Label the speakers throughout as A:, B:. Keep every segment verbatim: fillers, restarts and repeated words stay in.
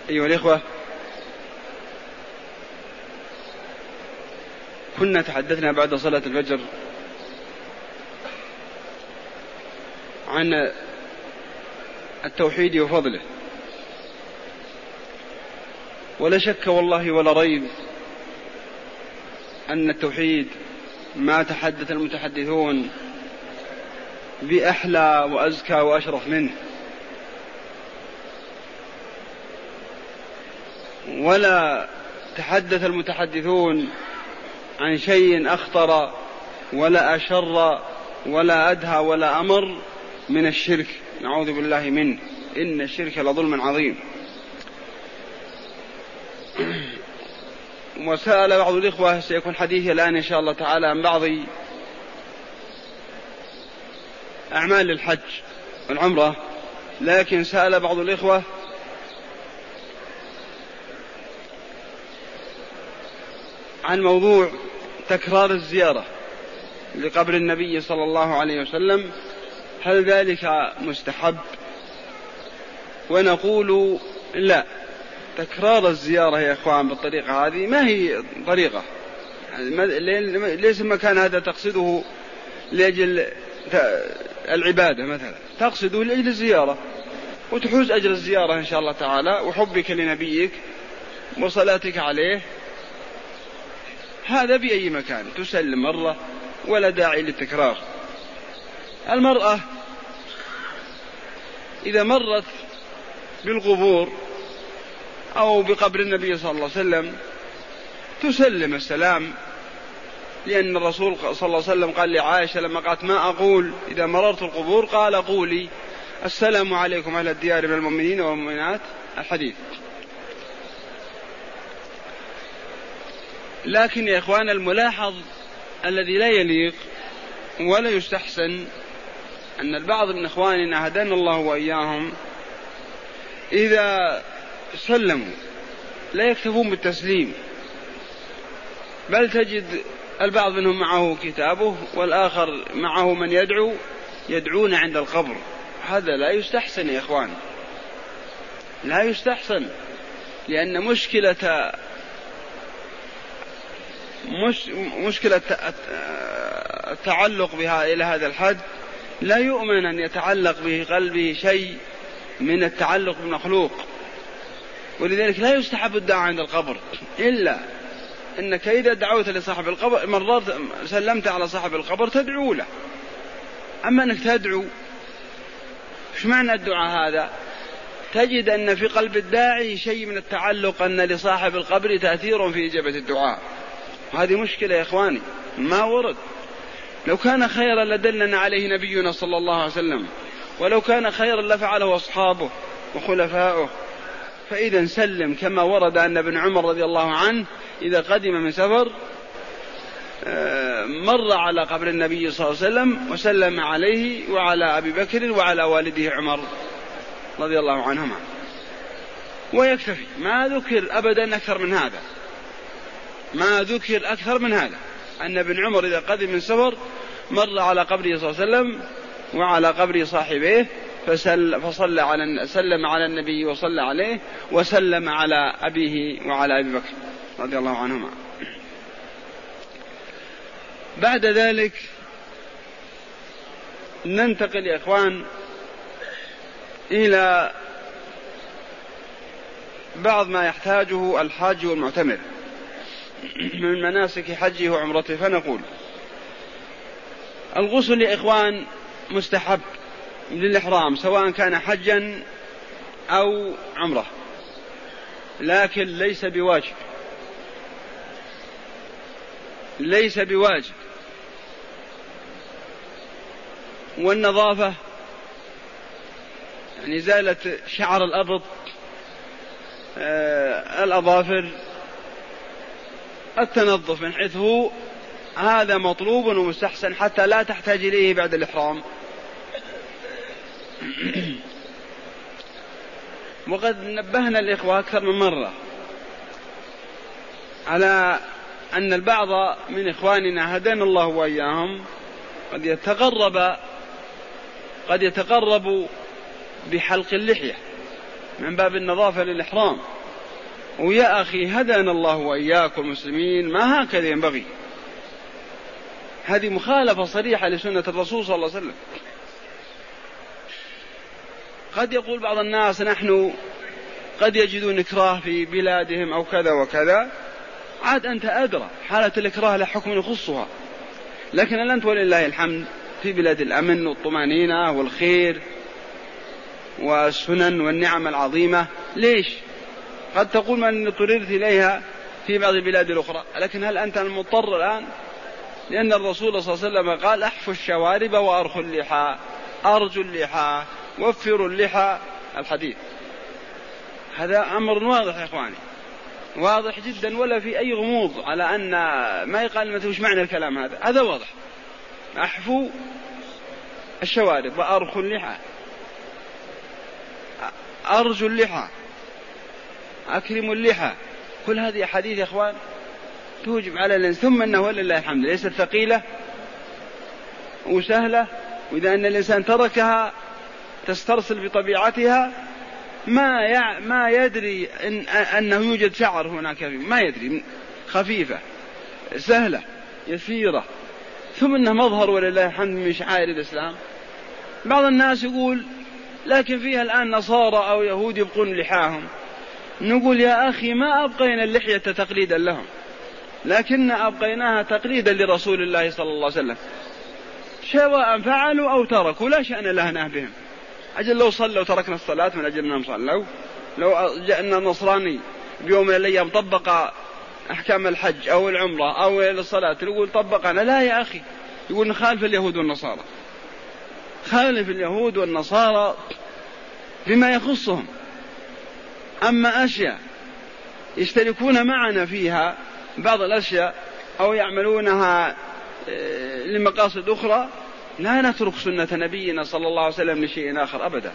A: أيها الإخوة، كنا تحدثنا بعد صلاة الفجر عن التوحيد وفضله، ولا شك والله ولا ريب أن التوحيد ما تحدث المتحدثون بأحلى وأزكى وأشرف منه، ولا تحدث المتحدثون عن شيء أخطر ولا أشر ولا أدهى ولا أمر من الشرك، نعوذ بالله منه، إن الشرك لظلم عظيم. وسأل بعض الإخوة، سيكون حديثي الآن إن شاء الله تعالى عن بعض أعمال الحج والعمرة، لكن سأل بعض الإخوة عن موضوع تكرار الزيارة لقبر النبي صلى الله عليه وسلم، هل ذلك مستحب؟ ونقول لا، تكرار الزيارة يا إخوان بالطريقة هذه ما هي طريقة، ليس مكان هذا تقصده لأجل العبادة مثلا، تقصده لأجل الزيارة وتحوز أجر الزيارة إن شاء الله تعالى، وحبك لنبيك وصلاتك عليه، هذا بأي مكان تسلم مرة ولا داعي للتكرار. المرأة إذا مرت بالقبور أو بقبر النبي صلى الله عليه وسلم تسلم السلام، لأن الرسول صلى الله عليه وسلم قال لعائشة لما قالت ما أقول إذا مررت القبور، قال قولي السلام عليكم أهل الديار من المؤمنين والمؤمنات، الحديث. لكن يا إخوان الملاحظ الذي لا يليق ولا يستحسن أن البعض من إخواننا هدانا الله وإياهم إذا سلموا لا يكتفون بالتسليم، بل تجد البعض منهم معه كتابه والآخر معه من يدعو يدعون عند القبر. هذا لا يستحسن يا إخوان، لا يستحسن، لأن مشكلة مش مشكلة التعلق بها إلى هذا الحد لا يؤمن أن يتعلق به قلبه شيء من التعلق بالمخلوق، ولذلك لا يستحب الدعاء عند القبر، إلا أنك إذا دعوت لصاحب القبر مرات سلمت على صاحب القبر تدعو له. أما أنك تدعو، إيش معنى الدعاء هذا؟ تجد أن في قلب الداعي شيء من التعلق أن لصاحب القبر تأثير في إجابة الدعاء. هذه مشكلة يا إخواني، ما ورد. لو كان خيرا لدلنا عليه نبينا صلى الله عليه وسلم، ولو كان خيرا لفعله أصحابه وخلفائه. فإذا سلم كما ورد أن ابن عمر رضي الله عنه إذا قدم من سفر مر على قبر النبي صلى الله عليه وسلم وسلم عليه وعلى أبي بكر وعلى والده عمر رضي الله عنهما، ويكتفي، ما ذكر أبدا أكثر من هذا، ما ذكر أكثر من هذا أن ابن عمر إذا قدم من سفر مر على قبره صلى الله عليه وسلم وعلى قبر صاحبه فسل فصلى على سلم على النبي وصلى عليه وسلم على أبيه وعلى أبي بكر رضي الله عنهما. بعد ذلك ننتقل يا إخوان إلى بعض ما يحتاجه الحاج والمعتمر من مناسك حجه وعمرته. فنقول الغسل يا إخوان مستحب للإحرام سواء كان حجا أو عمره، لكن ليس بواجب، ليس بواجب. والنظافة يعني زالة شعر الأبط، آه الأظافر، التنظف من حيث هو، هذا مطلوب ومستحسن حتى لا تحتاج إليه بعد الإحرام. وقد نبهنا الإخوة أكثر من مرة على أن البعض من إخواننا هدانا الله وإياهم قد يتقرب قد يتقرب بحلق اللحية من باب النظافة للإحرام، ويا أخي هدانا الله وإياكم المسلمين، ما هكذا ينبغي. هذه مخالفة صريحة لسنة الرسول صلى الله عليه وسلم. قد يقول بعض الناس نحن قد يجدون إكراه في بلادهم أو كذا وكذا، عاد أنت أدرى، حالة الإكراه لا حكم يخصها، لكن أنت ولله الحمد في بلاد الأمن والطمأنينة والخير والسنن والنعم العظيمة. ليش؟ قد تقول من اضطررت إليها في بعض البلاد الأخرى، لكن هل أنت المضطر الآن؟ لأن الرسول صلى الله عليه وسلم قال أحفوا الشوارب وأرخوا اللحى، أرجوا اللحى، وفروا اللحى، الحديث. هذا أمر واضح يا إخواني، واضح جدا، ولا في أي غموض على أن ما يقال مثل وش معنى الكلام هذا. هذا واضح. أحفوا الشوارب وأرخوا اللحى، أرجوا اللحى، أكرموا اللحى، كل هذه أحاديث يا إخوان توجب على الإنسان. ثم أنه ولله الحمد ليست ثقيلة وسهلة، وإذا أن الإنسان تركها تسترسل بطبيعتها ما يع... ما يدري إن... أنه يوجد شعر هناك، ما يدري، خفيفة سهلة يسيرة، ثم أنه مظهر ولله الحمد من شعائر الإسلام. بعض الناس يقول لكن فيها الآن نصارى أو يهود يبقون لحاهم. نقول يا أخي ما أبقينا اللحية تقليدا لهم، لكن أبقيناها تقليدا لرسول الله صلى الله عليه وسلم، سواء فعلوا أو تركوا لا شأن لنا بهم. أجل لو صلوا تركنا الصلاة من أجل أنهم صلوا، لو جاءنا النصراني بيوم من الأيام طبق أحكام الحج أو العمرة أو الصلاة يقول طبقنا، لا يا أخي، يقول نخالف اليهود والنصارى، خالف اليهود والنصارى بما يخصهم. أما أشياء يشتركون معنا فيها بعض الأشياء أو يعملونها لمقاصد أخرى، لا نترك سنة نبينا صلى الله عليه وسلم لشيء آخر أبدا.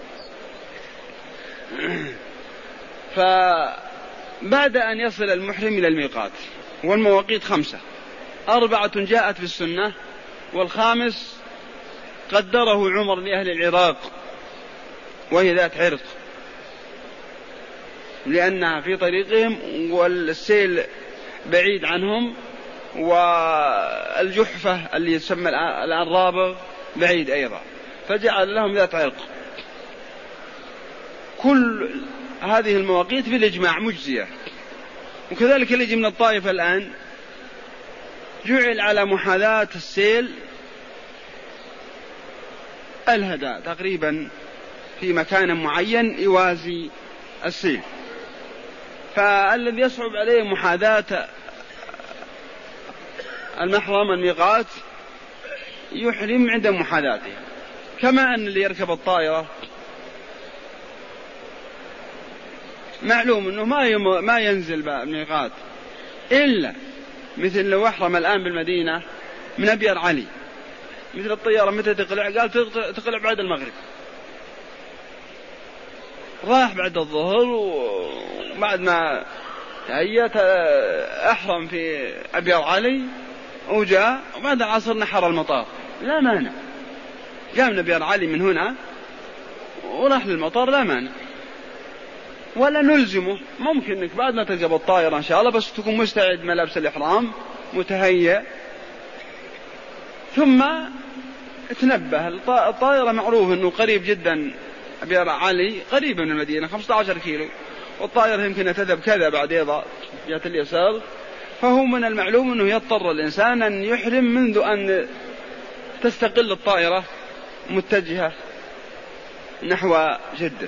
A: فبعد أن يصل المحرم إلى الميقات، والمواقيت خمسة، أربعة جاءت في السنة، والخامس قدره عمر لأهل العراق وهي ذات عرق، لأنها في طريقهم والسيل بعيد عنهم، والجحفة اللي يسمى الآن رابغ بعيد أيضا، فجعل لهم ذات عرق. كل هذه المواقيت في الإجماع مجزية. وكذلك اللي يجي من الطائف الآن جعل على محاذاة السيل الهدى تقريبا في مكان معين يوازي السيل، فالذي يصعب عليه محاذاة المحرم الميقات يحرم عند محاذاته. كما أن اللي يركب الطائرة معلوم أنه ما يم... ما ينزل بالميقات إلا مثل لو أحرم الآن بالمدينة من أبيار علي، مثل الطيارة متى تقلع؟ قال تقلع بعد المغرب، راح بعد الظهر وبعد ما تهيأت أحرم في أبيار علي وجاء، وبعد العصر نحر المطار، لا مانع، جاء من أبيار علي من هنا وراح للمطار، لا مانع، ولا نلزمه. ممكن انك بعد ما تركب الطائرة ان شاء الله بس تكون مستعد ملابس الإحرام متهيئ، ثم تنبه. الطائرة معروف انه قريب جدا، أبيار علي قريب من المدينة خمسة عشر كيلو، والطائرة يمكن تذهب كذا بعد ايضا جهة اليسار، فهو من المعلوم انه يضطر الانسان ان يحرم منذ ان تستقل الطائرة متجهة نحو جدة.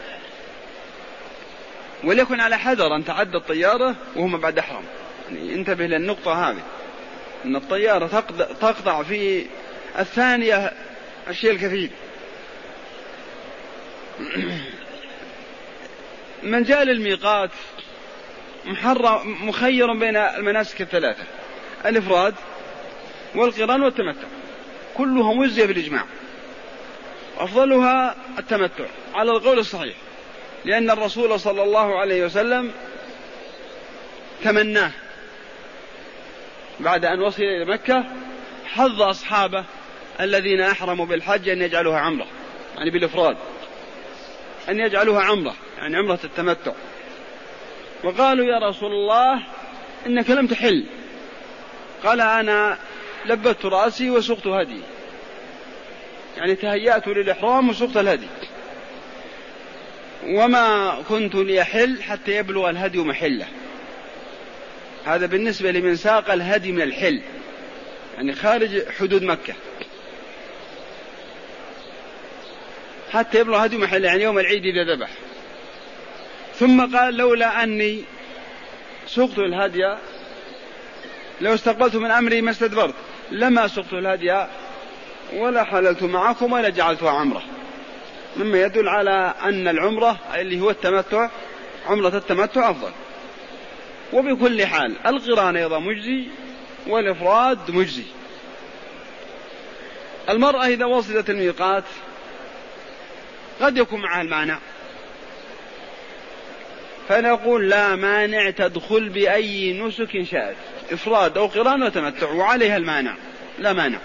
A: وليكن على حذر أن تعدى الطيارة وهم بعد أحرم، يعني انتبه للنقطة هذه، أن الطيارة تقطع في الثانية الشيء الكثير. من جاء للميقات محرم مخير بين المناسك الثلاثة، الإفراد والقران والتمتع، كلها مجزية بالإجماع، أفضلها التمتع على القول الصحيح، لأن الرسول صلى الله عليه وسلم تمناه بعد أن وصل إلى مكة، حظ أصحابه الذين أحرموا بالحج أن يجعلوها عمرة، يعني بالإفراد، أن يجعلوها عمرة، يعني عمرة التمتع. وقالوا يا رسول الله إنك لم تحل. قال أنا لبت رأسي وسقت هدي، يعني تهيأت للإحرام وسقت الهدي، وما كنت ليحل حتى يبلغ الهدي محله. هذا بالنسبة لمن ساق الهدي من الحل، يعني خارج حدود مكة، حتى يبلغ هدي محله، يعني يوم العيد إذا ذبح. ثم قال لولا أني سقت الهدي لو استقبلت من أمري ما استدبرت لما سقت الهدي ولا حللت معكم ولا جعلتها عمرة، مما يدل على أن العمرة اللي هو التمتع، عمرة التمتع أفضل. وبكل حال القران أيضا مجزي والإفراد مجزي. المرأة إذا وصلت الميقات قد يكون معها المانع، فنقول لا مانع تدخل بأي نسك شاءت، إفراد أو قران وتمتع، وعليها المانع لا مانع.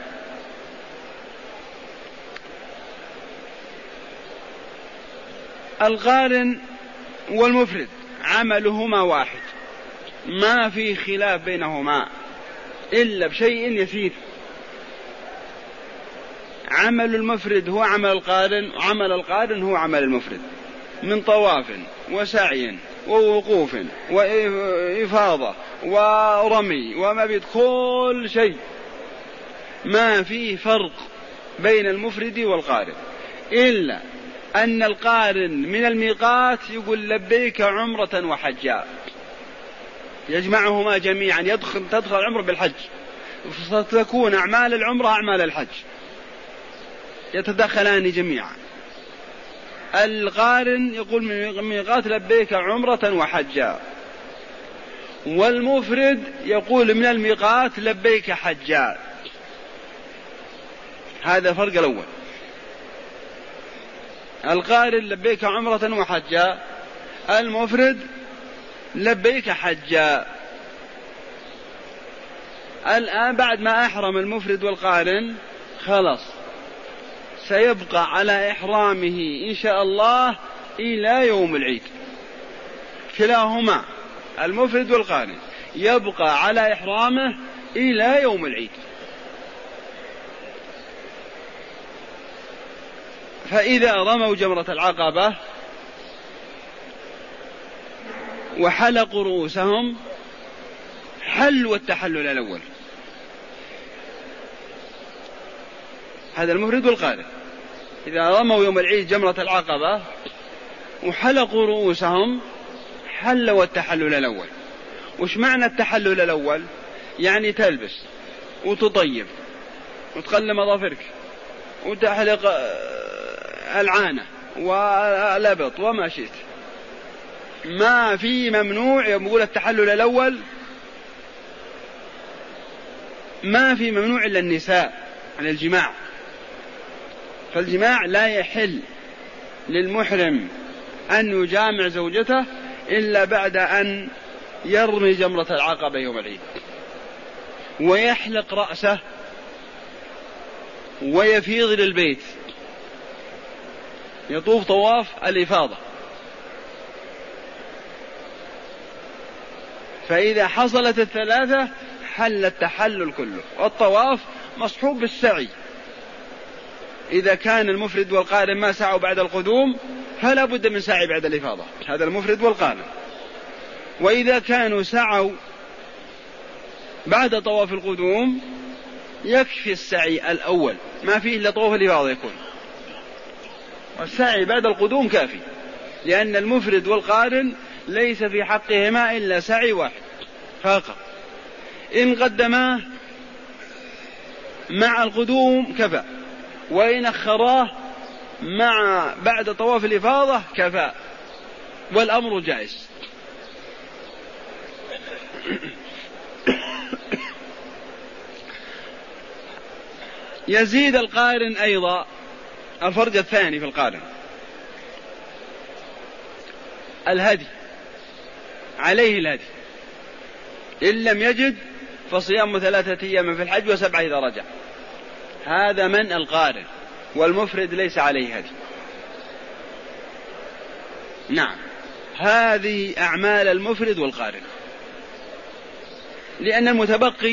A: القارن والمفرد عملهما واحد، ما في خلاف بينهما إلا بشيء يسير. عمل المفرد هو عمل القارن، وعمل القارن هو عمل المفرد، من طواف وسعي ووقوف وإفاضة ورمي ومبيت، كل شيء ما فيه فرق بين المفرد والقارن، إلا أن القارن من الميقات يقول لبيك عمرة وحجا، يجمعهما جميعا، يدخل تدخل العمرة بالحج، فتكون أعمال العمرة أعمال الحج، يتدخلان جميعا. القارن يقول من ميقات لبيك عمرة وحجا، والمفرد يقول من الميقات لبيك حجا. هذا الفرق الأول. القارن لبيك عمرة وحجا، المفرد لبيك حجا. الآن بعد ما أحرم المفرد والقارن خلاص سيبقى على إحرامه إن شاء الله إلى يوم العيد، كلاهما المفرد والقارن يبقى على إحرامه إلى يوم العيد. فإذا رموا جمرة العقبة وحلقوا رؤوسهم حلوا التحلل الأول، هذا المفرد والقارن. إذا رموا يوم العيد جمرة العقبة وحلقوا رؤوسهم حلوا التحلل الأول. وش معنى التحلل الأول؟ يعني تلبس وتطيب وتقلم أظافرك وتحلق العانة والأبط وما شئت، ما في ممنوع. يقول التحلل الأول ما في ممنوع إلا النساء عن الجماع، فالجماع لا يحل للمحرم أن يجامع زوجته إلا بعد أن يرمي جمرة العقبة يوم العيد ويحلق رأسه ويفيض للبيت، يطوف طواف الإفاضة. فإذا حصلت الثلاثة حل التحلل كله، والطواف مصحوب بالسعي. إذا كان المفرد والقارن ما سعوا بعد القدوم فلا بد من سعي بعد الإفاضة، هذا المفرد والقارن. وإذا كانوا سعوا بعد طواف القدوم يكفي السعي الأول، ما فيه إلا طواف الإفاضة يكون، والسعي بعد القدوم كافي، لأن المفرد والقارن ليس في حقهما إلا سعي واحد فقط. إن قدماه مع القدوم كفى، وإن أخراه مع بعد طواف الإفاضة كفى، والأمر جائز. يزيد القارن أيضا الفرق الثاني في القارن الهدي، عليه الهدي، إن لم يجد فصيام ثلاثة أيام في الحج وسبعة إذا رجع. هذا من القارن، والمفرد ليس عليه هدي. نعم. هذه أعمال المفرد والقارن، لأن المتبقي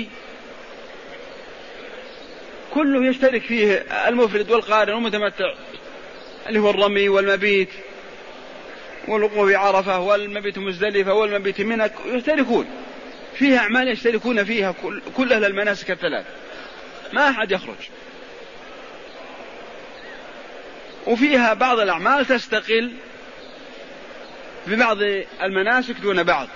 A: كله يشترك فيه المفرد والقارن والمتمتع، اللي هو الرمي والمبيت والوقوف بعرفة والمبيت مزدلفة والمبيت منى، يشتركون فيها أعمال يشتركون فيها كل أهل المناسك الثلاث، ما أحد يخرج. وفيها بعض الأعمال تستقل ببعض المناسك دون بعض،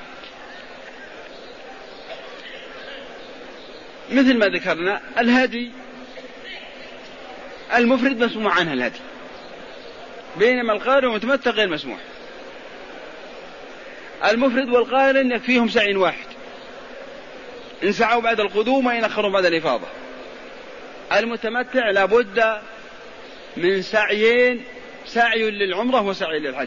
A: مثل ما ذكرنا الهدي المفرد مسموع عنها الهدي، بينما القارن والمتمتع غير مسموع. المفرد والقارن يكفيهم سعي واحد، إن سعوا بعد القدوم وإن أخروا بعد الإفاضة. المتمتع لابد من سعيين، سعي للعمرة وسعي للحج.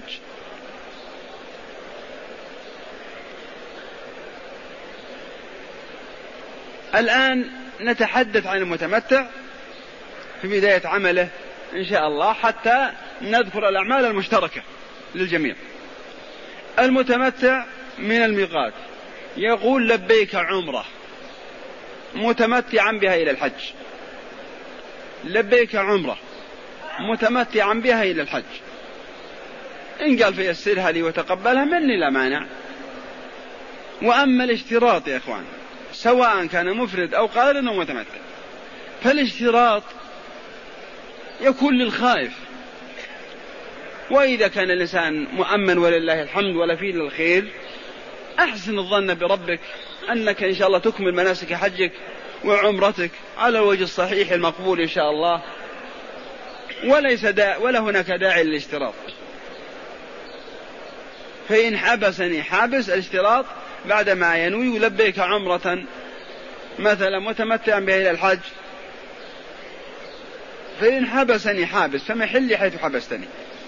A: الآن نتحدث عن المتمتع في بداية عمله إن شاء الله، حتى نذكر الأعمال المشتركة للجميع. المتمتع من الميقات يقول لبيك عمرة متمتعا بها إلى الحج، لبيك عمرة متمتعا بها إلى الحج، إن قال فيسرها لي وتقبلها مني لا مانع. وأما الاشتراط يا إخوان، سواء كان مفرد أو قارن أو متمتع، فالاشتراط يكون للخائف، وإذا كان الإنسان مؤمن ولله الحمد ولا فيه للخير، أحسن الظن بربك أنك إن شاء الله تكمل مناسك حجك وعمرتك على الوجه الصحيح المقبول إن شاء الله، وليس دا ولا هناك داعي للاشتراط. فإن حبسني حابس الاشتراط بعدما ينوي لبيك عمرة مثلا متمتعا بها إلى الحج، فإن حبسني حابس فمحلي حيث حبستني،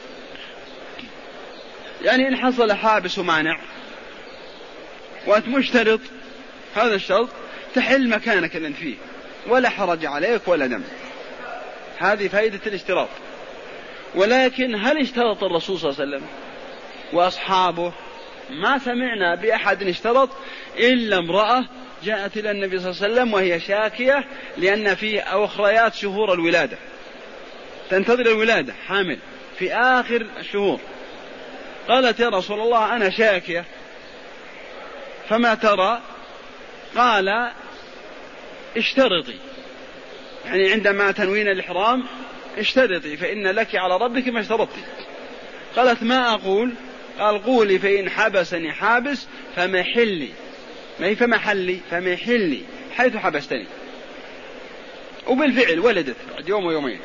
A: يعني إن حصل حابس ومانع وأنت مشترط هذا الشرط تحل مكانك اللي أنت فيه ولا حرج عليك ولا دم. هذه فائدة الاشتراط. ولكن هل اشترط الرسول صلى الله عليه وسلم وأصحابه؟ ما سمعنا بأحد اشترط إلا امرأة جاءت إلى النبي صلى الله عليه وسلم وهي شاكية، لأن في أخريات شهور الولادة تنتظر الولادة حامل في آخر الشهور، قالت يا رسول الله أنا شاكية فما ترى؟ قال اشترطي، يعني عندما تنوين الإحرام اشترطي فإن لك على ربك ما اشترطي. قالت ما أقول؟ قال قولي فإن حبسني حابس فمحلي، ما هي فمحلي فمحلي حيث حبستني. وبالفعل ولدت بعد يوم ويومين.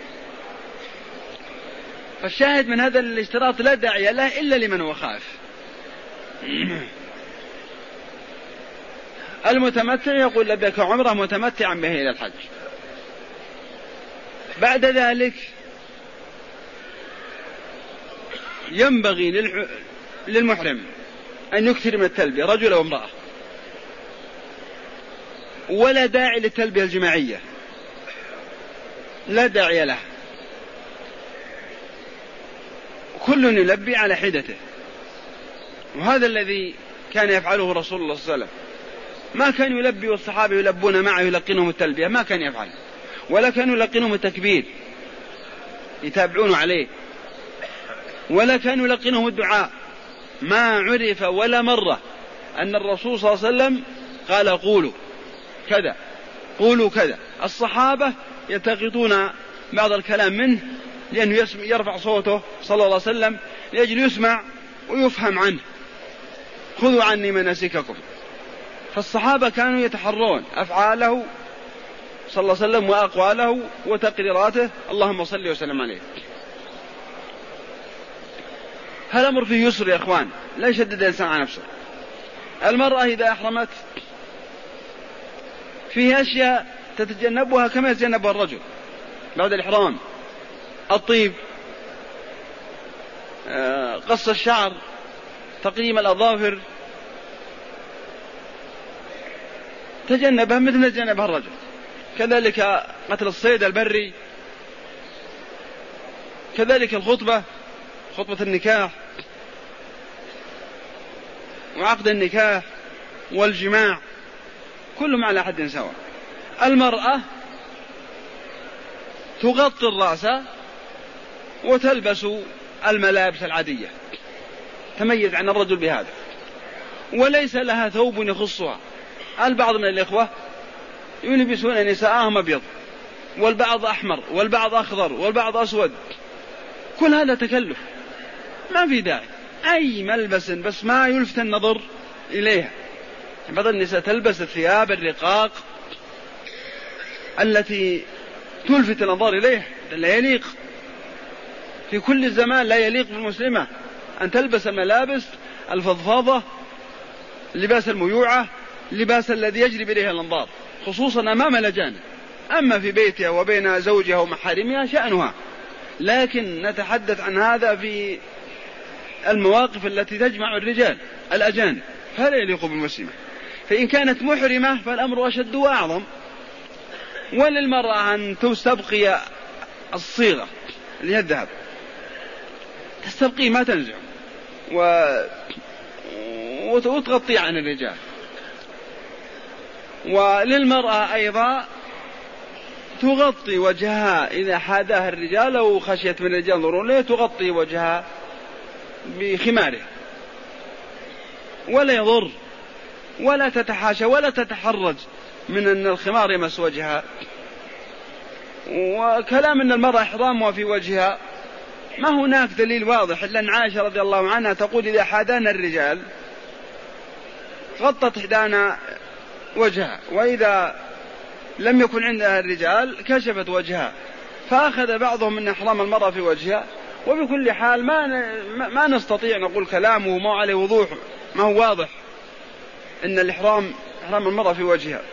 A: فالشاهد من هذا الاشتراط لا داعي له إلا لمن هو خائف. المتمتع يقول لبيك عمره متمتعا به إلى الحج. بعد ذلك ينبغي للمحرم أن يكثر من التلبية، رجل أو امرأة، ولا داعي للتلبية الجماعية، لا داعي لها، كل يلبي على حدته. وهذا الذي كان يفعله رسول الله صلى الله عليه وسلم، ما كان يلبي والصحابة يلبون معه يلقنهم التلبية، ما كان يفعل، ولا كانوا يلقنهم التكبير يتابعون عليه، ولا كانوا يلقنهم الدعاء. ما عرف ولا مرة أن الرسول صلى الله عليه وسلم قال قولوا كذا قولوا كذا. الصحابة يلتقطون بعض الكلام منه لأنه يرفع صوته صلى الله عليه وسلم لأجل يسمع ويفهم عنه، خذوا عني مناسككم. فالصحابة كانوا يتحرون أفعاله صلى الله عليه وسلم وأقواله وتقريراته، اللهم صل وسلم عليه. هذا أمر فيه يسر يا إخوان، لا يشدد الإنسان على نفسه. المرأة إذا أحرمت فيه أشياء تتجنبها كما يتجنبها الرجل بعد الإحرام: الطيب، قص الشعر، تقييم الأظافر، تجنبها مثل ما تجنبها الرجل. كذلك قتل الصيد البري، كذلك الخطبة، خطبة النكاح، وعقد النكاح والجماع كلهم على حد سواء. المرأة تغطي الرأس وتلبس الملابس العادية تميز عن الرجل بهذا، وليس لها ثوب يخصها. البعض من الإخوة يلبسون نساءهم أبيض، والبعض أحمر، والبعض أخضر، والبعض أسود. كل هذا تكلف ما في داعي. أي ملبس بس ما يلفت النظر إليها. بعض النساء تلبس الثياب الرقاق التي تلفت النظر إليه، لا يليق في كل زمان، لا يليق بالمسلمة أن تلبس ملابس الفضفاضة، لباس الميوعة، لباس الذي يجري إليها الأنظار، خصوصا أمام الأجانب. أما في بيتها وبين زوجها ومحارمها شأنها، لكن نتحدث عن هذا في المواقف التي تجمع الرجال الأجانب، فلا يليق بالمسلمة. فإن كانت محرمة فالأمر أشد وأعظم. وللمرأة أن تستبقي الصيغة اللي هي الذهب، تستبقي ما تنزع و... وتغطي عن الرجال. وللمرأة أيضا تغطي وجهها إذا حاداها الرجال أو خشيت من الرجال ينظرون لها، تغطي وجهها بخماره ولا يضر، ولا تتحاشى ولا تتحرج من أن الخمار يمس وجهها. وكلام أن المرأة إحرامها في وجهها ما هناك دليل واضح إلا أن عائشة رضي الله عنها تقول إذا حادانا الرجال غطت إحدانا وجهها، وإذا لم يكن عندها الرجال كشفت وجهها. فأخذ بعضهم من إحرام المرأة في وجهها. وبكل حال ما ما نستطيع نقول كلامه ما عليه وضوح، ما هو واضح إن الإحرام إحرام المرأة في وجهها،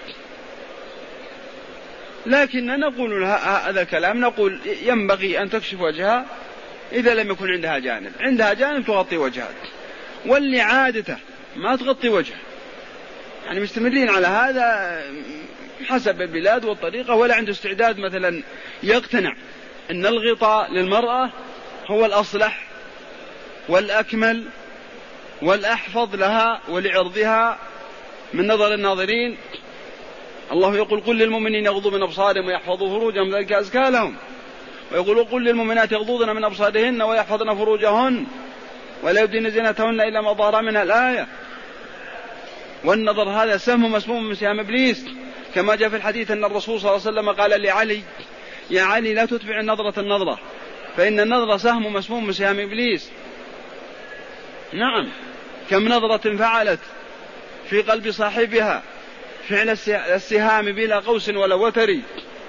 A: لكن نقول هذا الكلام، نقول ينبغي أن تكشف وجهها إذا لم يكن عندها جانب. عندها جانب تغطي وجهها، واللي عادته ما تغطي وجهها، يعني مستمرين على هذا حسب البلاد والطريقة، ولا عنده استعداد مثلا يقتنع أن الغطاء للمرأة هو الأصلح والأكمل والأحفظ لها ولعرضها من نظر الناظرين. الله يقول قل للمؤمنين يغضوا من أبصارهم ويحفظوا فروجهم ذلك أزكى لهم، ويقول قل للمؤمنات يغضضن من أبصارهن ويحفظن فروجهن ولا يبدين زينتهن إلا ما ظهر منها الآية. والنظر هذا سهم مسموم من سهام إبليس، كما جاء في الحديث أن الرسول صلى الله عليه وسلم قال لعلي يا علي لا تتبع النظرة النظرة فإن النظرة سهم مسموم من سهام إبليس. نعم، كم نظرة فعلت في قلب صاحبها فعل السهام بلا قوس ولا وتري.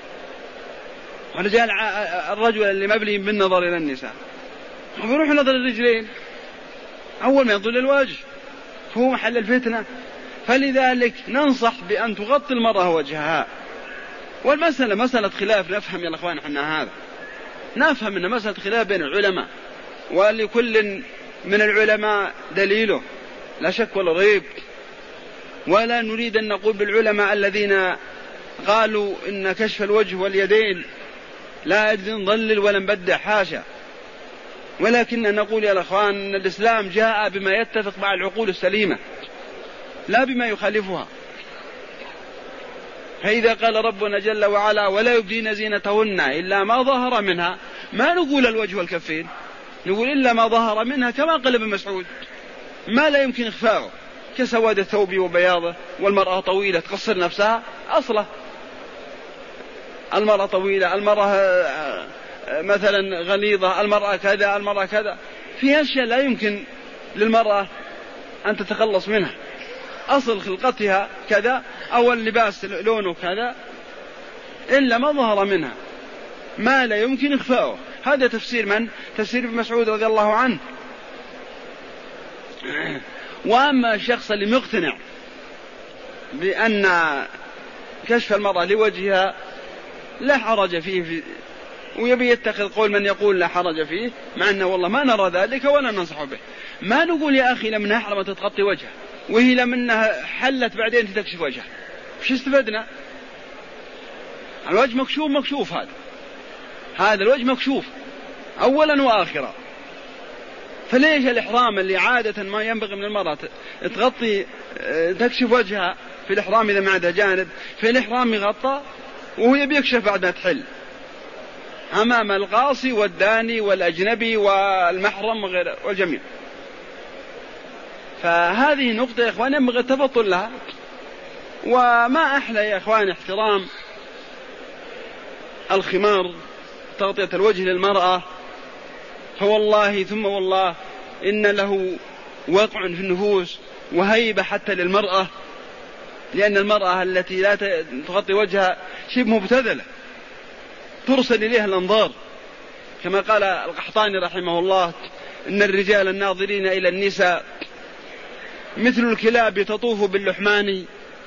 A: ورجال الرجل اللي مبلي بالنظر إلى النساء ويروح نظر الرجلين أول ما يضل الوجه، فهو محل الفتنة. فلذلك ننصح بأن تغطي المرأة وجهها. والمسألة مسألة خلاف، نفهم يا أخوان احنا هذا، نفهم أن مسألة خلاف بين العلماء، ولكل من العلماء دليله لا شك ولا ريب. ولا نريد أن نقول بالعلماء الذين قالوا إن كشف الوجه واليدين لا يجوز نضلل ولا نبدع، حاشا. ولكن نقول يا أخوان أن الإسلام جاء بما يتفق مع العقول السليمة لا بما يخالفها. فإذا قال ربنا جل وعلا ولا يبدين زينتهن إلا ما ظهر منها، ما نقول الوجه والكفين، نقول إلا ما ظهر منها، كما قال ابن مسعود ما لا يمكن إخفاؤه كسواد الثوب وبياضه. والمرأة طويلة تقصر نفسها أصله، المرأة طويلة، المرأة مثلا غليظة، المرأة كذا، المرأة كذا، في أشياء لا يمكن للمرأة أن تتخلص منها، أصل خلقتها كذا أو اللباس لونه كذا إلا ما ظهر منها ما لا يمكن إخفاؤه. هذا تفسير من؟ تفسير ابن مسعود رضي الله عنه. وأما الشخص اللي مقتنع بأن كشف المرأة لوجهها لا حرج فيه في ويبي يتخذ قول من يقول لا حرج فيه، مع أنه والله ما نرى ذلك ولا ننصح به. ما نقول يا أخي لمنها أحرم تتغطي وجهها وهي لمنها حلت بعدين تكشف وجهها، وش استفدنا؟ الوجه مكشوف مكشوف، هذا هذا الوجه مكشوف أولا وآخرا، فليش الإحرام اللي عادة ما ينبغي من المرأة تغطي تكشف وجهها في الإحرام إذا ما عندها جانب، في الإحرام يغطى وهو يبي يكشف بعد ما تحل أمام القاصي والداني والأجنبي والمحرم والجميع. فهذه نقطة يا إخوان ينبغي التفطن لها. وما أحلى يا إخوان احترام الخمار تغطية الوجه للمرأة، فوالله ثم والله إن له وقع في النفوس وهيبة حتى للمرأة، لأن المرأة التي لا تغطي وجهها شبه مبتذلة ترسل إليها الأنظار، كما قال القحطاني رحمه الله إن الرجال الناظرين إلى النساء مثل الكلاب تطوف باللحمان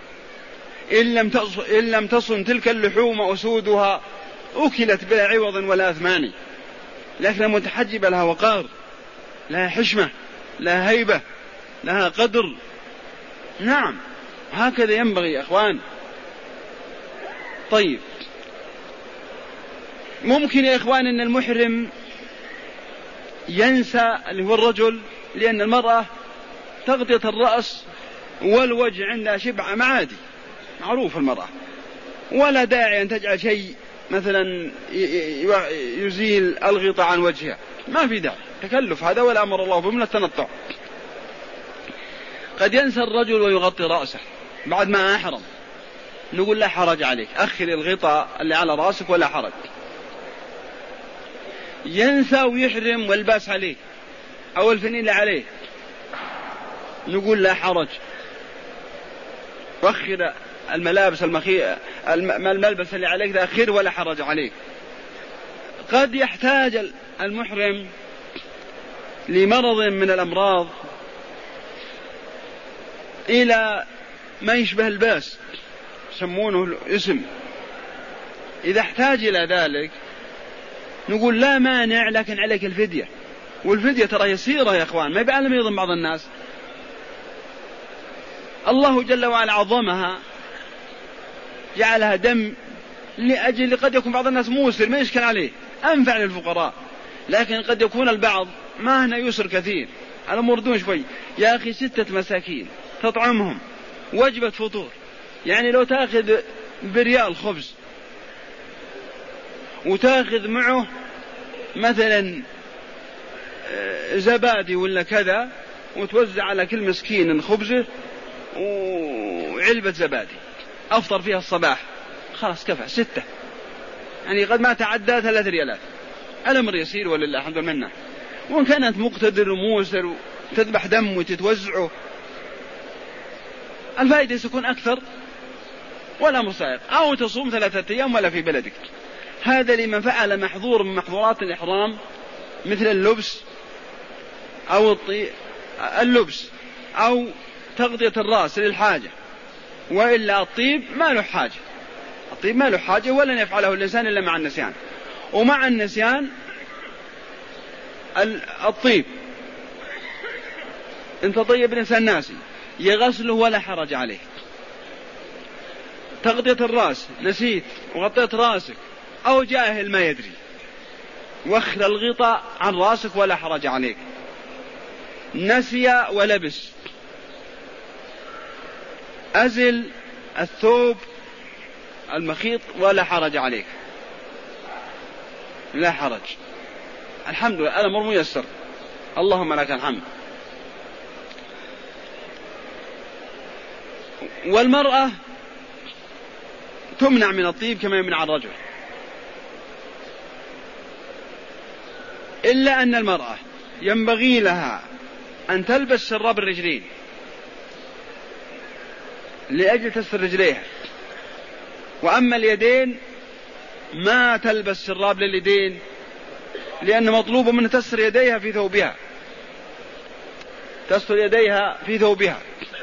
A: إن لم تصن تلك اللحوم أسودها أكلت بلا عوض ولا أثمان. لكن المتحجبة لها وقار، لها حشمة، لها هيبة، لها قدر. نعم هكذا ينبغي يا أخوان. طيب ممكن يا إخوان أن المحرم ينسى اللي هو الرجل، لأن المرأة تغطية الرأس والوجه عندها شبع معادي معروف المرأة، ولا داعي أن تجعل شيء مثلا يزيل الغطاء عن وجهها، ما في داعي تكلف هذا، ولا أمر الله به من التنطع. قد ينسى الرجل ويغطي رأسه بعد ما أحرم، نقول لا حرج عليك، أخر الغطاء اللي على رأسك ولا حرج. ينسى ويحرم والباس عليه أو الفنيلة عليه، نقول لا حرج، وأخر الملابس المخيئة الملبس اللي عليك ذا خير ولا حرج عليك. قد يحتاج المحرم لمرض من الأمراض إلى ما يشبه الباس يسمونه اسم، إذا احتاج إلى ذلك نقول لا مانع، لكن عليك الفدية، والفدية ترى يسيرة يا أخوان، ما يبعلم يظن بعض الناس. الله جل وعلا عظمها، جعلها دم لأجل قد يكون بعض الناس موسر ما يشكل عليه، أنفع للفقراء، لكن قد يكون البعض ما هنا يسر كثير، الأمور دون شوي. يا أخي ستة مساكين تطعمهم وجبة فطور، يعني لو تأخذ بريال خبز وتأخذ معه مثلا زبادي ولا كذا وتوزع على كل مسكين خبزه وعلبة زبادي أفطر فيها الصباح، خلاص كفى ستة، يعني قد ما تعدى ثلاث ريالات. الأمر يسير ولله الحمد منه. وإن كانت مقتدر وموسر وتذبح دم وتتوزعه الفائدة ستكون أكثر ولا مصائب، أو تصوم ثلاثة أيام ولا في بلدك. هذا لمن فعل محظور من محظورات الإحرام مثل اللبس أو الطي... اللبس أو تغطية الرأس للحاجة، وإلا الطيب ما له حاجة، الطيب ما له حاجة ولن يفعله الإنسان إلا مع النسيان، ومع النسيان الطيب إن تطيب الإنسان ناسي يغسله ولا حرج عليه. تغطية الرأس نسيت وغطيت رأسك أو جاهل ما يدري، واخر الغطاء عن رأسك ولا حرج عليك. نسي ولبس، أزل الثوب المخيط ولا حرج عليك، لا حرج، الحمد لله الأمر ميسر، اللهم لك الحمد. والمرأة تمنع من الطيب كما يمنع الرجل، إلا أن المرأة ينبغي لها أن تلبس شراب الرجلين لأجل تستر رجليها، وأما اليدين ما تلبس شراب لليدين، لأن مطلوب منها تستر يديها في ثوبها، تستر يديها في ثوبها.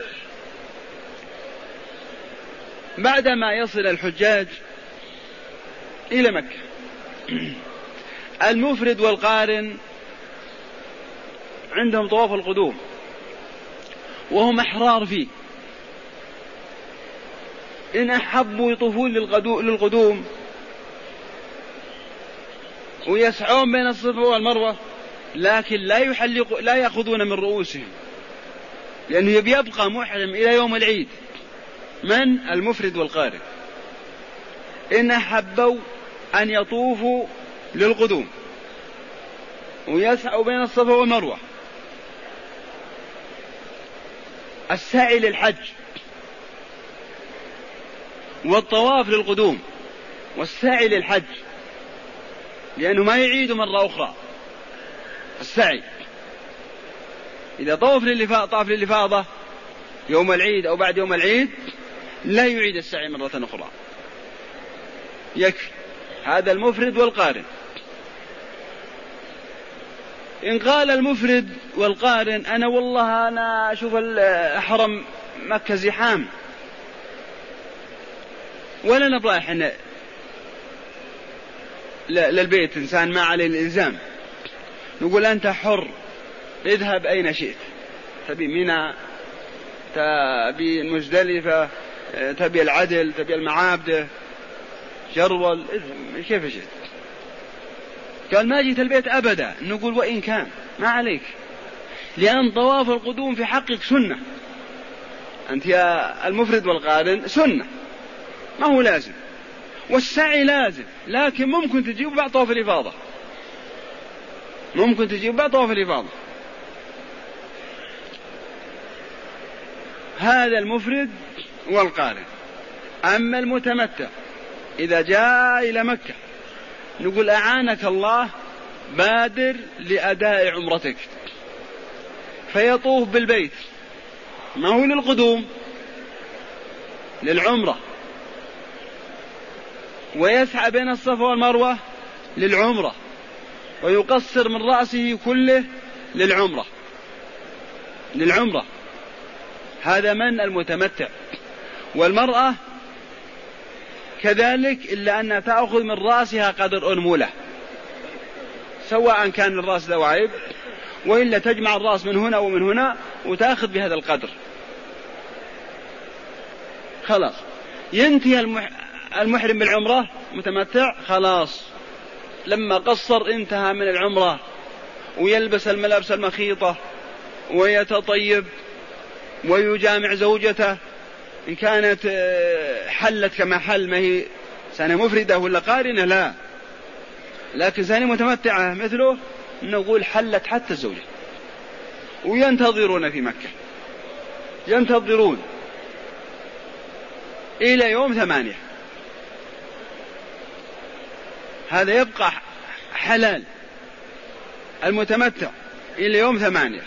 A: بعدما يصل الحجاج إلى مكة المفرد والقارن عندهم طواف القدوم وهم أحرار فيه، إن أحبوا يطوفون للقدوم ويسعون بين الصفا والمروة لكن لا يحلق لا يأخذون من رؤوسهم، لأنه يبقى محرم إلى يوم العيد. من؟ المفرد والقارن. إن أحبوا أن يطوفوا للقدوم ويسعوا بين الصفا والمروة. السعي للحج والطواف للقدوم والسعي للحج، لأنه ما يعيد مرة أخرى. السعي إذا طوف طاف للإفاضة يوم العيد أو بعد يوم العيد لا يعيد السعي مرة أخرى، يكفي. هذا المفرد والقارن. إن قال المفرد والقارن أنا والله أنا أشوف الحرم مكة زحام ولا نبغى إحنا للبيت، إنسان ما عليه الإلزام، نقول أنت حر، اذهب أين شئت، تبي منى، تبي المزدلفة، تبي العدل، تبي المعابدة، جرول، كيف شئت. قال ما جيت البيت أبدا، نقول وإن كان ما عليك، لأن طواف القدوم في حقك سنة، أنت يا المفرد والقارن سنة ما هو لازم، والسعي لازم، لكن ممكن تجيب بعد طواف الإفاضة، ممكن تجيب بعد طواف الإفاضة. هذا المفرد والقارن. أما المتمتع إذا جاء إلى مكة نقول أعانك الله، بادر لأداء عمرتك، فيطوف بالبيت، ما هو للقدوم، للعمرة، ويسعى بين الصفا والمروة للعمرة، ويقصر من رأسه كله للعمرة للعمرة هذا من المتمتع. والمرأة كذلك، إلا أنها تأخذ من رأسها قدر أنملة، سواء كان الرأس ذوائب وإلا تجمع الرأس من هنا ومن هنا وتأخذ بهذا القدر. خلاص ينتهي المحرم بالعمرة متمتع، خلاص لما قصر انتهى من العمرة، ويلبس الملابس المخيطة ويتطيب ويجامع زوجته إن كانت حلت كما حل، ما هي سنة مفردة ولا قارنة، لا، لكن سنة متمتعة مثله نقول حلت حتى الزوجة. وينتظرون في مكة، ينتظرون إلى يوم ثمانية، هذا يبقى حلال المتمتع إلى يوم ثمانية.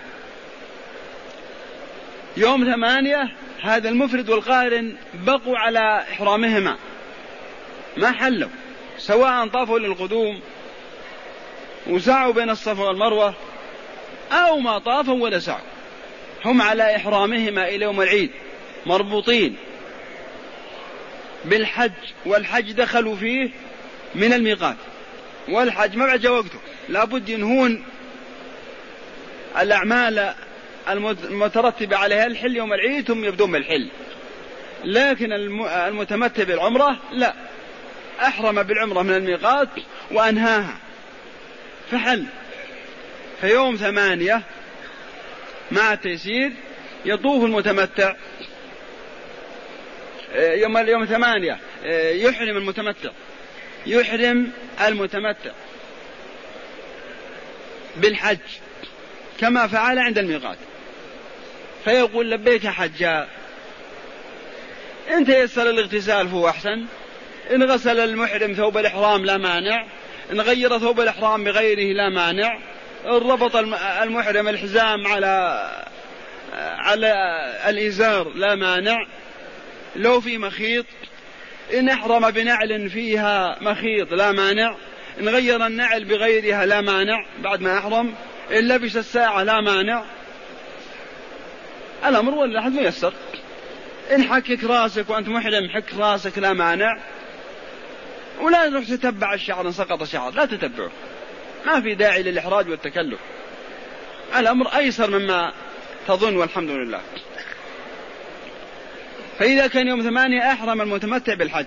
A: يوم ثمانية هذا المفرد والقارن بقوا على إحرامهما، ما حلوا، سواء طافوا للقدوم وسعوا بين الصفا والمروة أو ما طافوا ولا سعوا، هم على إحرامهما إلى يوم العيد مربوطين بالحج. والحج دخلوا فيه من الميقات، والحج ما بعد وقته، لابد ينهون الأعمال المترتبة عليها الحل يوم العيد ثم يبدون بالحل. لكن المتمتع بالعمرة لا، أحرم بالعمرة من الميقات وأنهاها فحل. فيوم ثمانية مع التيسير يطوف المتمتع، يوم اليوم ثمانية يحرم المتمتع يحرم المتمتع بالحج كما فعل عند الميقات، فيقول لبيك حجا. إن تيسر الاغتسال فهو أحسن، إن غسل المحرم ثوب الإحرام لا مانع، إن غير ثوب الإحرام بغيره لا مانع، إن ربط المحرم الحزام على على الإزار لا مانع، لو في مخيط، إن احرم بنعل فيها مخيط لا مانع، إن غير النعل بغيرها لا مانع بعد ما أحرم، إن لبس الساعة لا مانع. الأمر ولا أحد ميسر. إن حكك راسك وأنت محرم حك راسك لا مانع، ولا تروح تتبع الشعر إن سقط شعر لا تتبعه، ما في داعي للإحراج والتكلف، الأمر أيسر مما تظن والحمد لله. فإذا كان يوم ثمانية أحرم المتمتع بالحج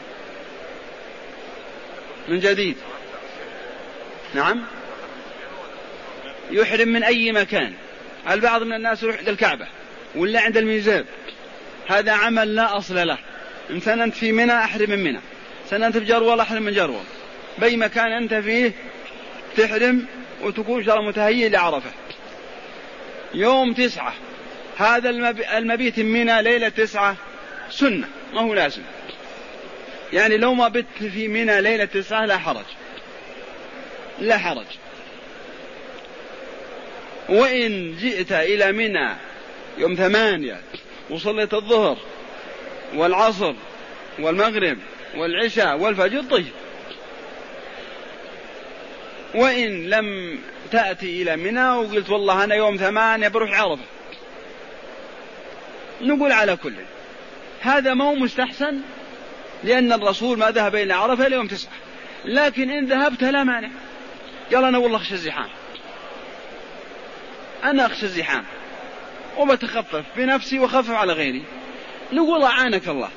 A: من جديد. نعم يحرم من أي مكان. البعض من الناس يروح عند الكعبة ولا عند الميزاب، هذا عمل لا أصل له. إن سننت في منى أحرم من منى، سننت في جرول أحرم من جرول، بأي مكان أنت فيه تحرم وتكون شرع متهيئ لعرفة. يوم تسعة هذا المبيت من منى ليلة تسعة سنة، ما هو لازم، يعني لو ما بت في منى ليلة تسعة لا حرج، لا حرج. وإن جئت إلى منى يوم ثمانية وصليت الظهر والعصر والمغرب والعشاء والفجر طيب. وإن لم تأتي إلى منى وقلت والله أنا يوم ثمانية بروح عرفة، نقول على كل هذا ما هو مستحسن، لأن الرسول ما ذهب إلى عرفة ليوم تسعة. لكن إن ذهبت لا مانع، قال أنا والله أخشى الزحام، أنا أخشى الزحام وبتخفف بنفسي وخفف على غيري، نقول أعانك الله،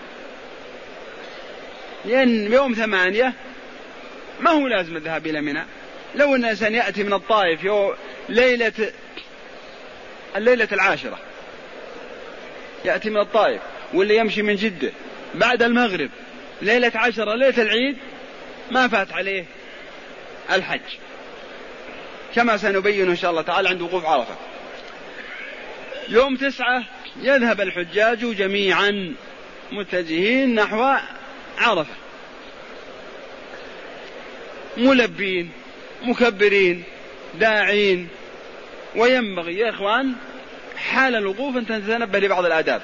A: لأن يوم ثمانية ما هو لازم الذهاب إلى منى. لو أن الإنسان يأتي من الطائف يوم ليلة الليلة العاشرة، يأتي من الطائف واللي يمشي من جدة بعد المغرب ليلة عشرة ليلة العيد، ما فات عليه الحج، كما سنبين إن شاء الله تعالى عند وقوف عرفة. يوم تسعة يذهب الحجاج جميعا متجهين نحو عرفة، ملبين مكبرين داعين. وينبغي يا إخوان حال الوقوف أن تتنبه لبعض الآداب.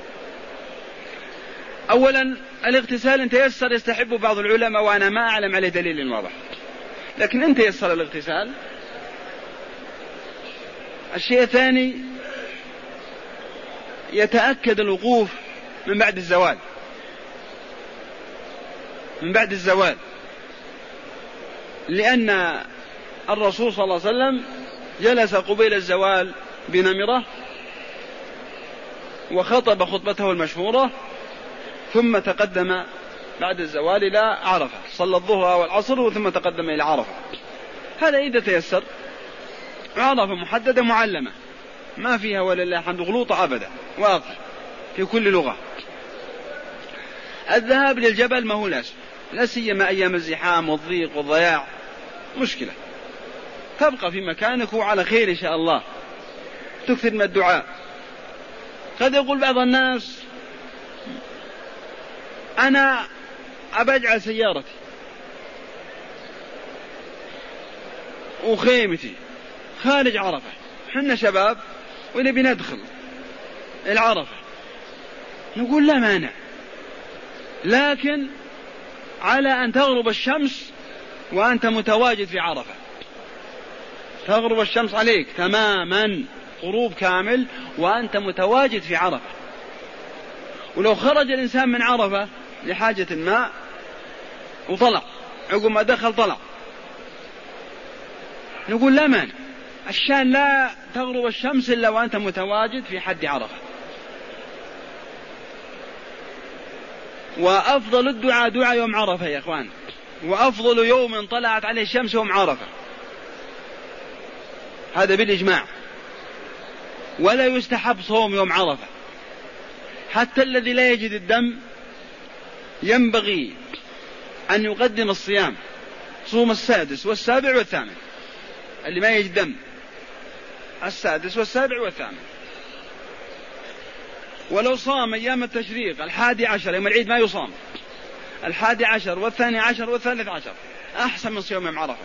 A: أولا الاغتسال إن تيسر يستحب بعض العلماء، وأنا ما أعلم عليه دليل واضح، لكن إن تيسر الاغتسال. الشيء الثاني يتأكد الوقوف من بعد الزوال، من بعد الزوال، لأن الرسول صلى الله عليه وسلم جلس قبيل الزوال بنمرة وخطب خطبته المشهورة، ثم تقدم بعد الزوال إلى عرفة، صلى الظهر والعصر ثم تقدم إلى عرفة. هذا إذا تيسر. عرفة محددة معلمة ما فيها ولله الحمد غلوطة أبدا، واضح في كل لغة. الذهاب للجبل ما هو لازم، لا سيما أيام الزحام والضيق والضياع، مشكلة. تبقى في مكانك وعلى خير إن شاء الله، تكثر من الدعاء. قد يقول بعض الناس أنا أبجعل سيارتي وخيمتي خارج عرفة، حنا شباب ونبي ندخل العرفة، نقول لا مانع، لكن على أن تغرب الشمس وأنت متواجد في عرفة. تغرب الشمس عليك تماما غروب كامل وأنت متواجد في عرفة. ولو خرج الإنسان من عرفة لحاجة ما وطلع عقب ما دخل طلع، نقول لا مانع، الشان لا تغرب الشمس إلا وأنت متواجد في حد عرفة. وأفضل الدعاء دعاء يوم عرفة يا إخوان، وأفضل يوم طلعت عليه الشمس يوم عرفة، هذا بالإجماع. ولا يستحب صوم يوم عرفة، حتى الذي لا يجد الدم ينبغي أن يقدم الصيام، صوم السادس والسابع والثامن. اللي ما يجد دم السادس والسابع والثامن. ولو صام أيام التشريق الحادي عشر، يوم العيد ما يصام، الحادي عشر والثاني عشر والثالث عشر أحسن من صيام يوم عرفة،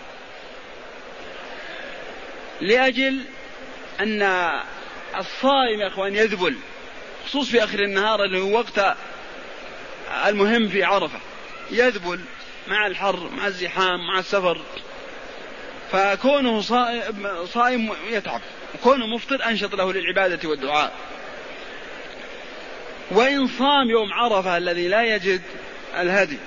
A: لأجل أن الصائم يا أخوان يذبل، خصوص في آخر النهار اللي هو وقت المهم في عرفة، يذبل مع الحر مع الزحام مع السفر، فكونه صائم يتعب، وكونه مفطر أنشط له للعبادة والدعاء. وإن صام يوم عرفة الذي لا يجد الهدي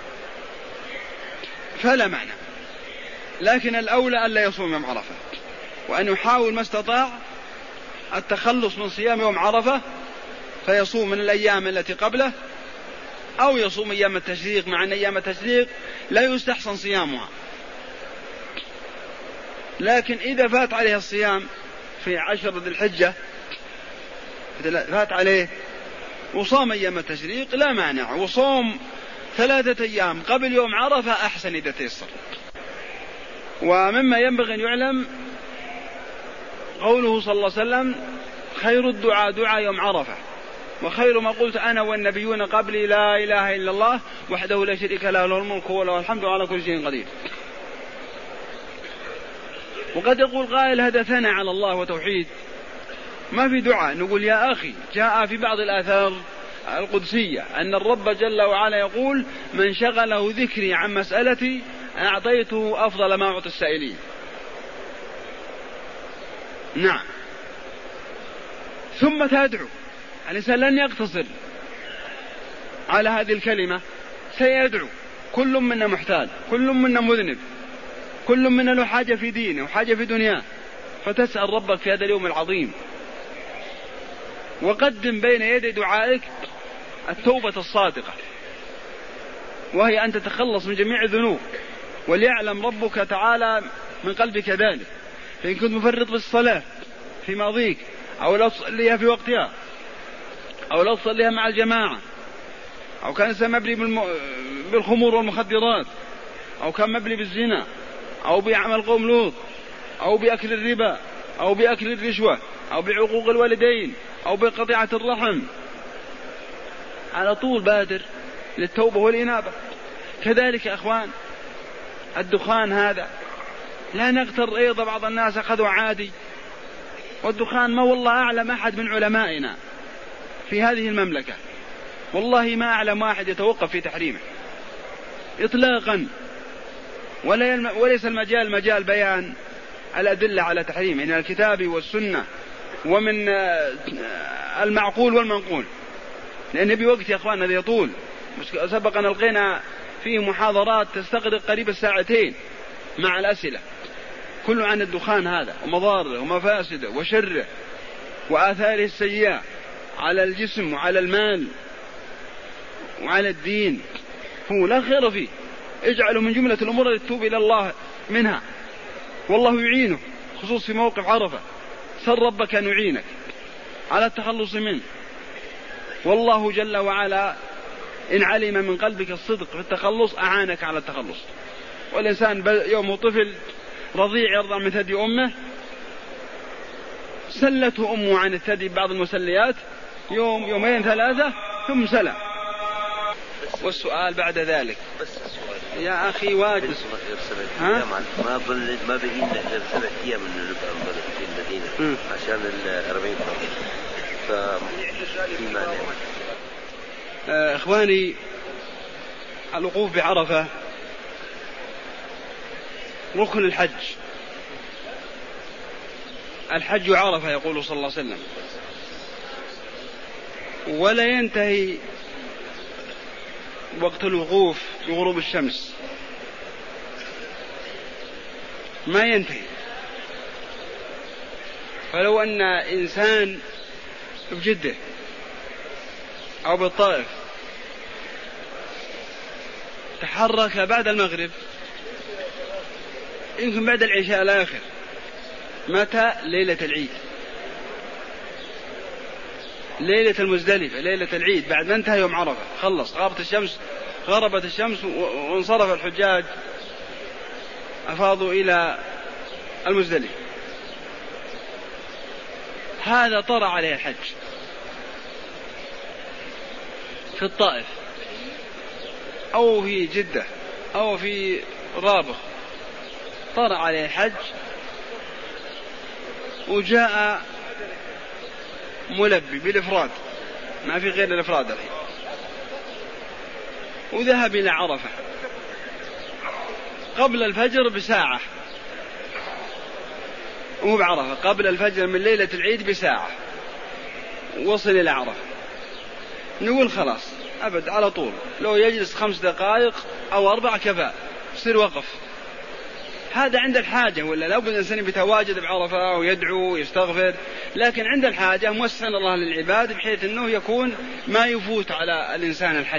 A: فلا معنى، لكن الأولى ألا يصوم يوم عرفة، وأن يحاول ما استطاع التخلص من صيام يوم عرفة، فيصوم من الأيام التي قبله أو يصوم أيام التشريق، مع أن أيام التشريق لا يستحسن صيامها. لكن إذا فات عليه الصيام في عشر ذي الحجة فات عليه وصام أيام التشريق لا مانع، وصوم ثلاثة أيام قبل يوم عرفة أحسن إذا تيسر. ومما ينبغي أن يعلم قوله صلى الله عليه وسلم خير الدعاء دعاء يوم عرفة، وخير ما قلت أنا والنبيون قبلي لا إله إلا الله وحده لا شريك له له الملك وله الحمد وعلى كل شيء قدير. وقد يقول قائل هذا ثناء على الله وتوحيد، ما في دعاء. نقول يا أخي جاء في بعض الآثار القدسية أن الرب جل وعلا يقول من شغله ذكري عن مسألتي أعطيته أفضل ما أعطي السائلين. نعم. ثم تدعو، الإنسان لن يقتصر على هذه الكلمة، سيدعو. كل منا محتاج، كل منا مذنب، كل منا له حاجة في دينه وحاجة في دنياه، فتسأل ربك في هذا اليوم العظيم. وقدم بين يدي دعائك التوبة الصادقة، وهي أن تتخلص من جميع الذنوب، وليعلم ربك تعالى من قلبك ذلك. فإن كنت مفرط بالصلاة في ماضيك، أو لا تصليها في وقتها، أو لا تصليها مع الجماعة، أو كان إنسان مبلي بالخمور والمخدرات، أو كان مبلي بالزنا، أو بعمل قوم لوط، أو بأكل الربا، أو بأكل الرشوة، أو بعقوق الوالدين، أو بقطيعة الرحم، على طول بادر للتوبة والإنابة. كذلك يا أخوان الدخان هذا لا نغتر أيضا، بعض الناس أخذوا عادي، والدخان ما والله أعلم أحد من علمائنا في هذه المملكة، والله ما أعلم واحد يتوقف في تحريمه إطلاقا، وليس المجال مجال بيان الأدلة على تحريمه من الكتاب والسنة ومن المعقول والمنقول، لأن بوقت يا أخوان هذا يطول. سبق أن ألقينا فيه محاضرات تستغرق قريب الساعتين مع الأسئلة، كله عن الدخان هذا ومضاره ومفاسده وشره وآثاره السيئة على الجسم وعلى المال وعلى الدين، هو لا خير فيه. اجعله من جملة الأمور التي تتوب إلى الله منها، والله يعينه، خصوص في موقف عرفة. سر ربك أن يعينك على التخلص منه، والله جل وعلا إن علم من قلبك الصدق في التخلص أعانك على التخلص. والإنسان يوم طفل رضيع يرضع من ثدي أمه، سلته أمه عن الثدي بعض المسليات يوم يومين ثلاثة ثم سلم. والسؤال بعد ذلك
B: بس السؤال
A: يا أخي واجب
B: ها؟ ما بل ما بقينا غير سبع أيام من نبقى في المدينة عشان الأربعين ف
A: آه إخواني، الوقوف بعرفة ركن الحج. الحج عرفة يقول صلى الله عليه وسلم، ولا ينتهي وقت الوقوف بغروب الشمس، ما ينتهي. فلو أن إنسان بجدة أو بالطائف تحرك بعد المغرب، يمكن بعد العشاء الآخر، متى؟ ليلة العيد، ليلة المزدلفة، ليلة العيد، بعد ما انتهى يوم عرفة، خلص غابت الشمس، غربت الشمس وانصرف الحجاج، أفاضوا إلى المزدلفة. هذا طرأ عليه الحج في الطائف أو في جدة أو في رابغ، طرأ عليه الحج وجاء ملبي بالإفراد، ما في غير الإفراد الحين، وذهب إلى عرفة قبل الفجر بساعة، مو بعرفة، قبل الفجر من ليلة العيد بساعة وصل إلى عرفة. نقول خلاص أبد على طول، لو يجلس خمس دقائق أو أربع كفاء، يصير وقف. هذا عند الحاجة، ولا لو الإنسان بيتواجد بعرفة ويدعو ويستغفر، لكن عند الحاجة موسع الله للعباد بحيث أنه يكون ما يفوت على الإنسان الحج.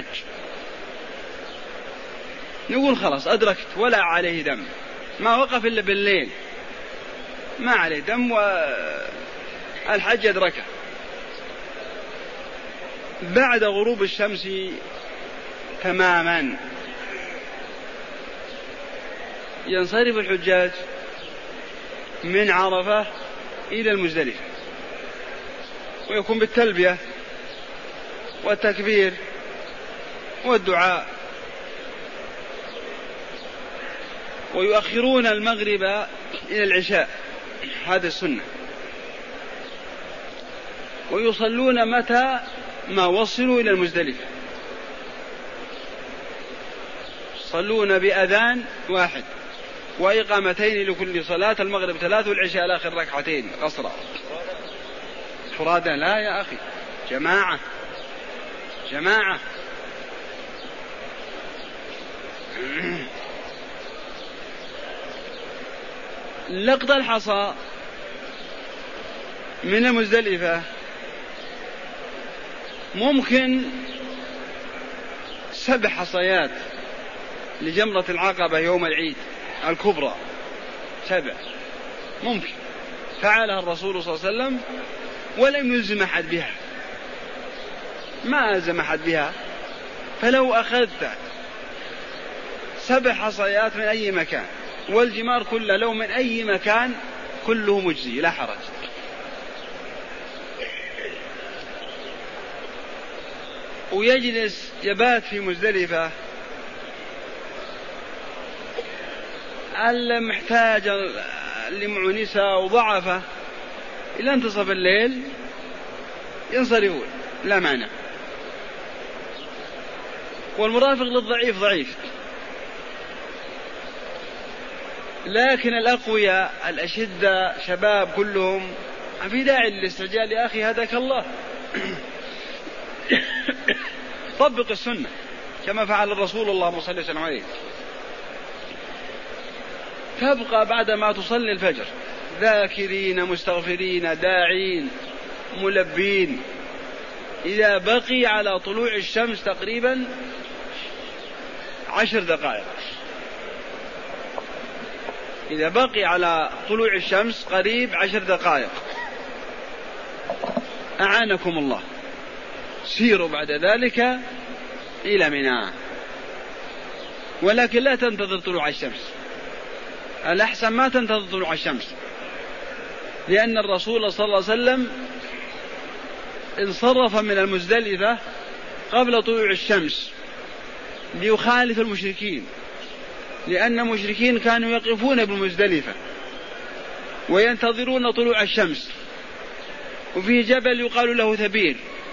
A: نقول خلاص أدركت ولا عليه دم، ما وقف إلا بالليل ما عليه دم والحج يدركه. بعد غروب الشمس تماما ينصرف الحجاج من عرفة إلى المزدلفة، ويكون بالتلبية والتكبير والدعاء، ويؤخرون المغرب إلى العشاء، هذا السنة، ويصلون متى ما وصلوا إلى المزدلفة، يصلون بأذان واحد وإقامتين لكل صلاة، المغرب ثلاث والعشاء الآخر ركعتين قصرا. فرادى لا يا أخي، جماعة جماعة. لقط الحصى من المزدلفة ممكن سبع حصيات لجمرة العقبة يوم العيد الكبرى، سبع ممكن، فعلها الرسول صلى الله عليه وسلم ولم يلزم أحد بها، ما ألزم أحد بها. فلو أخذت سبع حصيات من أي مكان والجمار كله لو من أي مكان كله مجزي لا حرج. ويجلس يبات في مزدلفة المحتاج لمعنسة وضعفة إلى انتصف الليل ينصرفون لا مانع. والمرافق للضعيف ضعيف، لكن الأقوياء الأشدة شباب كلهم في داعي للاستعجال يا أخي، هداك الله. طبق السنة كما فعل الرسول اللهم صل وسلم عليه. تبقى بعدما تصلي الفجر ذاكرين مستغفرين داعين ملبين، إذا بقي على طلوع الشمس تقريبا عشر دقائق، إذا بقي على طلوع الشمس قريب عشر دقائق أعانكم الله، سيروا بعد ذلك إلى منى، ولكن لا تنتظر طلوع الشمس، الأحسن ما تنتظر طلوع الشمس، لأن الرسول صلى الله عليه وسلم انصرف من المزدلفة قبل طلوع الشمس ليخالف المشركين، لأن المشركين كانوا يقفون بالمزدلفة وينتظرون طلوع الشمس، وفيه جبل يقال له ثبير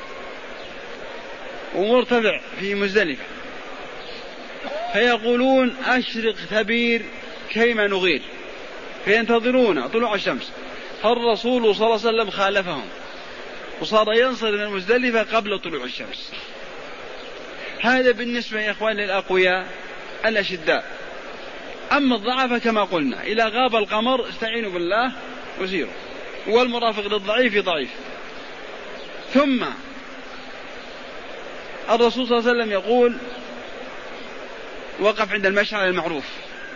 A: ومرتفع في مزدلفة، فيقولون أشرق ثبير كيما نغير، فينتظرون طلوع الشمس. فالرسول صلى الله عليه وسلم خالفهم وصار ينصر من المزدلفة قبل طلوع الشمس. هذا بالنسبة يا إخوان للأقوياء الأشداء. أما الضعف كما قلنا إذا غاب القمر استعينوا بالله وسيروا، والمرافق للضعيف ضعيف. ثم الرسول صلى الله عليه وسلم يقول وقف عند المشعر المعروف،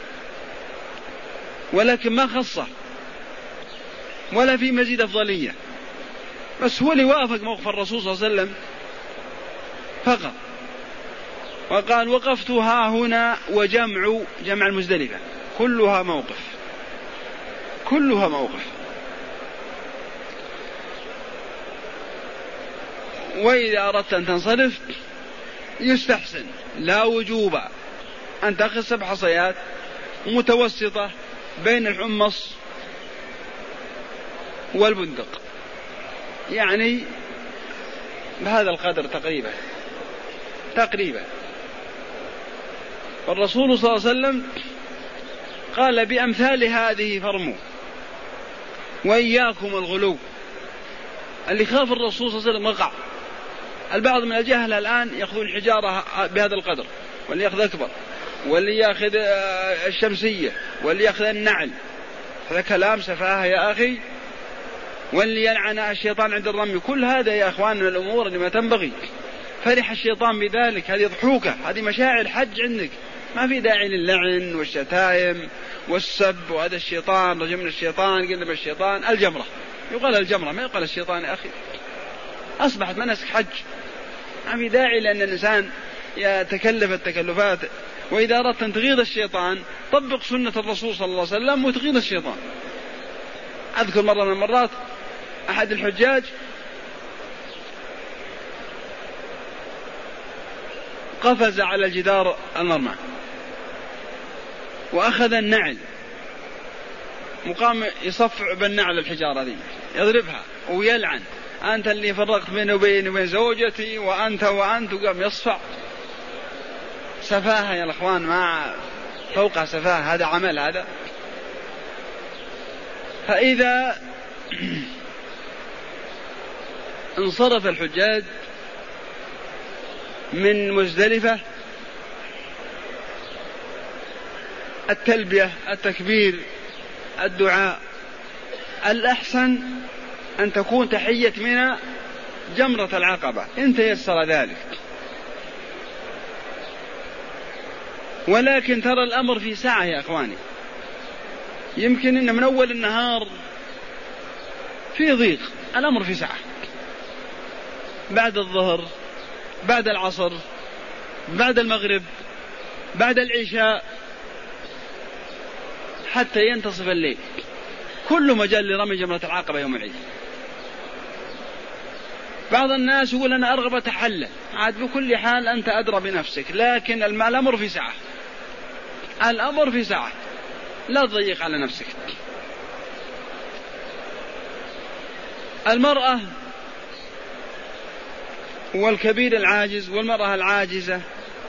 A: ولكن ما خصه ولا في مزيد أفضلية، بس هو اللي وافق موقف الرسول صلى الله عليه وسلم فقط، وقال وقفت ها هنا وجمع جمع المزدلفة كلها موقف، كلها موقف. وإذا أردت أن تنصرف يستحسن لا وجوب أن تأخذ سبع حصيات متوسطة بين الحمص والبندق، يعني بهذا القدر تقريبا تقريبا. والرسول صلى الله عليه وسلم قال بأمثال هذه فرموا وإياكم الغلو. اللي خاف الرسول صلى الله عليه وسلم وقع. البعض من الجهل الآن يأخذون الحجارة بهذا القدر، واللي يأخذ أكبر، واللي يأخذ الشمسية، واللي يأخذ النعل، هذا كلام سفاهة يا أخي. واللي يلعن الشيطان عند الرمي، كل هذا يا أخوان من الأمور اللي ما تنبغي. فرح الشيطان بذلك، هذه ضحوكة، هذه مشاعر حج عندك، ما في داعي للعن والشتائم والسب، وهذا الشيطان رجل من الشيطان قلنا من الشيطان. الجمرة يقال الجمرة ما يقال الشيطان يا أخي، أصبحت مناسك حج، ما في داعي لأن الإنسان يتكلف التكلفات. وإذا أردت أن تغيظ الشيطان طبق سنة الرسول صلى الله عليه وسلم وتغيظ الشيطان. أذكر مرة من المرات أحد الحجاج قفز على الجدار المرمى وأخذ النعل وقام يصفع بالنعل الحجارة دي يضربها ويلعن: أنت اللي فرقت بيني وبين وبين زوجتي وأنت وأنت، وقام يصفع. سفاهة يا الأخوان، ما فوق سفاهة، هذا عمل هذا. فإذا انصرف الحجاج من مزدلفة التلبية التكبير الدعاء، الأحسن أن تكون تحية منى جمرة العقبة إن تيسر ذلك. ولكن ترى الأمر في ساعة يا أخواني، يمكن إن من أول النهار في ضيق، الأمر في ساعة، بعد الظهر بعد العصر بعد المغرب بعد العشاء حتى ينتصف الليل، كل مجال لرمي جمرة العقبة يوم العيد. بعض الناس يقول أنا أرغب أتحلل، عاد بكل حال أنت أدرى بنفسك، لكن الأمر في ساعة، الأمر في ساعة، لا تضيق على نفسك. المرأة والكبير العاجز والمرأة العاجزة،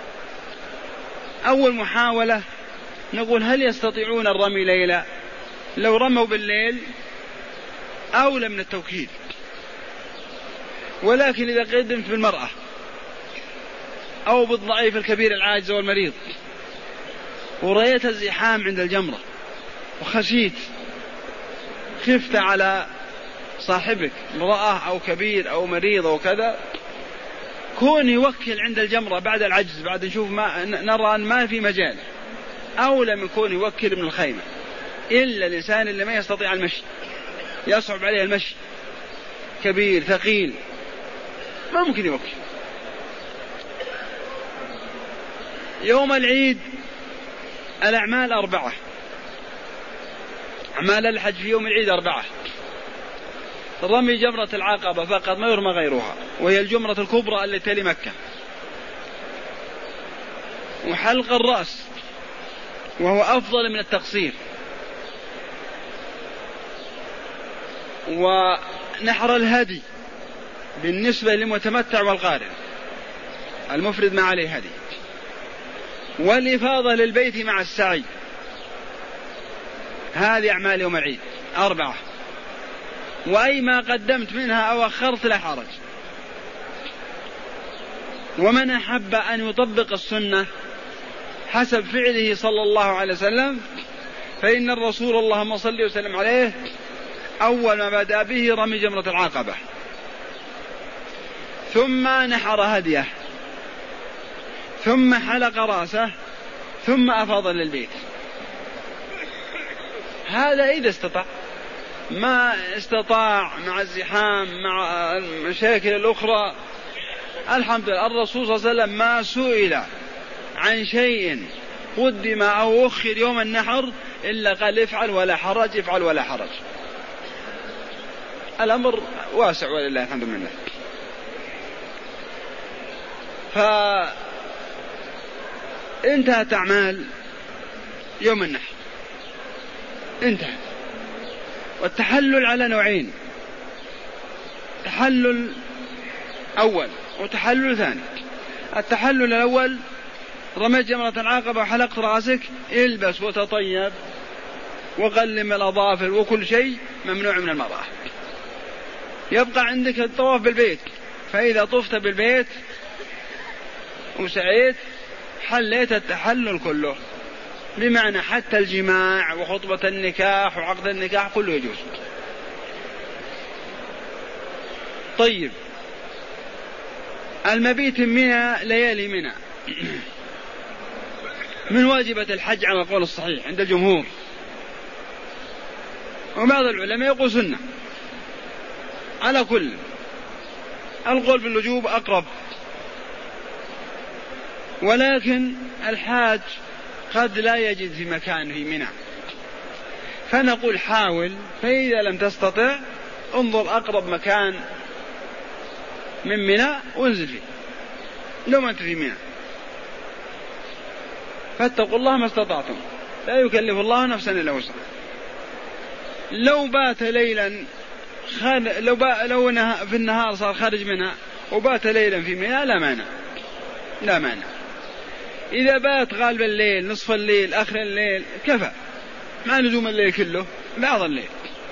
A: أول محاولة نقول هل يستطيعون الرمي ليلة؟ لو رموا بالليل أولى من التوكيد. ولكن إذا قدمت بالمرأة أو بالضعيف الكبير العاجز والمريض ورأيت الزحام عند الجمرة وخشيت خفت على صاحبك امرأة أو كبير أو مريض أو كذا، كون يوكل عند الجمرة بعد العجز، بعد نشوف ما نرى أن ما في مجال، أولى من كون يوكل من الخيمة. إلا الإنسان اللي ما يستطيع المشي، يصعب عليه المشي، كبير ثقيل، ما ممكن يوكل. يوم العيد الأعمال أربعة، أعمال الحج في يوم العيد أربعة: رمي جمرة العقبة فقط ما يرمى غيرها، وهي الجمرة الكبرى التي لمكة، وحلق الرأس وهو أفضل من التقصير، ونحر الهدي بالنسبة للمتمتع والقارن، المفرد ما عليه هدي، والإفاضة للبيت مع السعي. هذه أعمال يوم العيد أربعة، وأي ما قدمت منها أو أخرت لا حرج. ومن أحب أن يطبق السنة حسب فعله صلى الله عليه وسلم فإن الرسول اللهم صل وسلم عليه أول ما بدأ به رمي جمرة العقبة، ثم نحر هديه، ثم حلق رأسه، ثم أفاض للبيت. هذا إذا استطاع، ما استطاع مع الزحام مع المشاكل الأخرى الحمد لله. الرسول صلى الله عليه وسلم ما سئل عن شيء قدم أو أخر يوم النحر إلا قال افعل ولا حرج، افعل ولا حرج. الأمر واسع ولله الحمد لله. فانتهت أعمال يوم النحر، انتهى. والتحلل على نوعين: تحلل أول وتحلل ثاني. التحلل الأول رميت جمرة العقبة وحلقت رأسك، البس وتطيب وقلم الأظافر وكل شيء ممنوع من المرأة. يبقى عندك الطواف بالبيت، فإذا طفت بالبيت وسعيت حليت التحلل كله، بمعنى حتى الجماع وخطبة النكاح وعقد النكاح كله يجوز. طيب، المبيت منى ليالي منى من واجبات الحج على القول الصحيح عند الجمهور، وبعض العلماء يقول سنة. على كل القول بالوجوب أقرب، ولكن الحاج قد لا يجد في مكان في منى، فنقول حاول، فإذا لم تستطع انظر أقرب مكان من منى وانزل فيه لو ما أنت في منى. فاتقوا الله ما استطعتم، لا يكلف الله نفسا إلا وسعها. لو بات ليلا خان... لو, با... لو نه... في النهار صار خارج منها وبات ليلا في منى لا مانع، لا مانع. إذا بات غالب الليل، نصف الليل، آخر الليل، كفى، ما لزوم الليل كله، بعض الليل.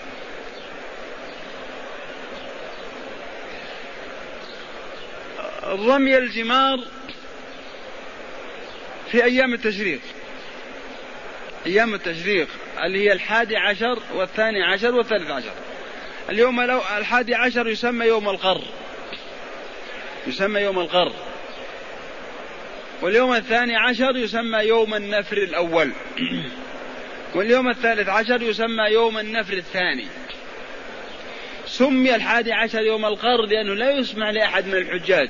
A: رمي الجمار في أيام التشريق، أيام التشريق اللي هي الحادي عشر والثاني عشر والثالث عشر. اليوم لو الحادي عشر يسمى يوم القر، يسمى يوم القر، واليوم الثاني عشر يسمى يوم النفر الأول، واليوم الثالث عشر يسمى يوم النفر الثاني. سمي الحادي عشر يوم القر لأنه لا يسمح لأحد من الحجاج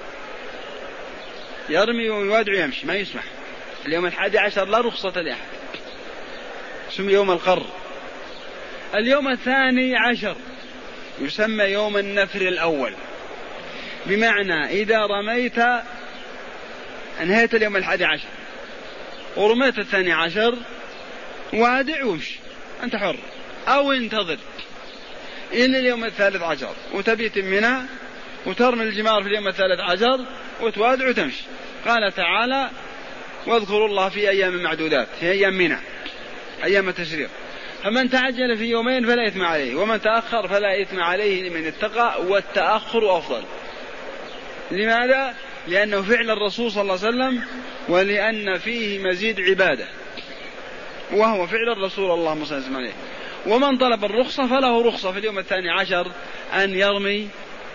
A: يرمي ويوادع ويمشي، ما يسمح. اليوم الحادي عشر لا رخصة لأحد، سمي يوم القر. اليوم الثاني عشر يسمى يوم النفر الأول، بمعنى إذا رميت انهيت اليوم الحادي عشر ورميت الثاني عشر وادع وامشي، أنت حر، أو انتظر إلى اليوم الثالث عشر وتبيت منى وترمي الجمار في اليوم الثالث عشر وتوادع وتمشي. قال تعالى واذكروا الله في أيام معدودات، في أيام منى، أيام التشريق. فمن تعجل في يومين فلا إثم عليه، ومن تأخر فلا إثم عليه لمن اتقى، والتأخر أفضل. لماذا؟ لأنه فعل الرسول صلى الله عليه وسلم، ولأن فيه مزيد عبادة، وهو فعل الرسول اللهم صل وسلم عليه. ومن طلب الرخصة فله رخصة في اليوم الثاني عشر أن يرمي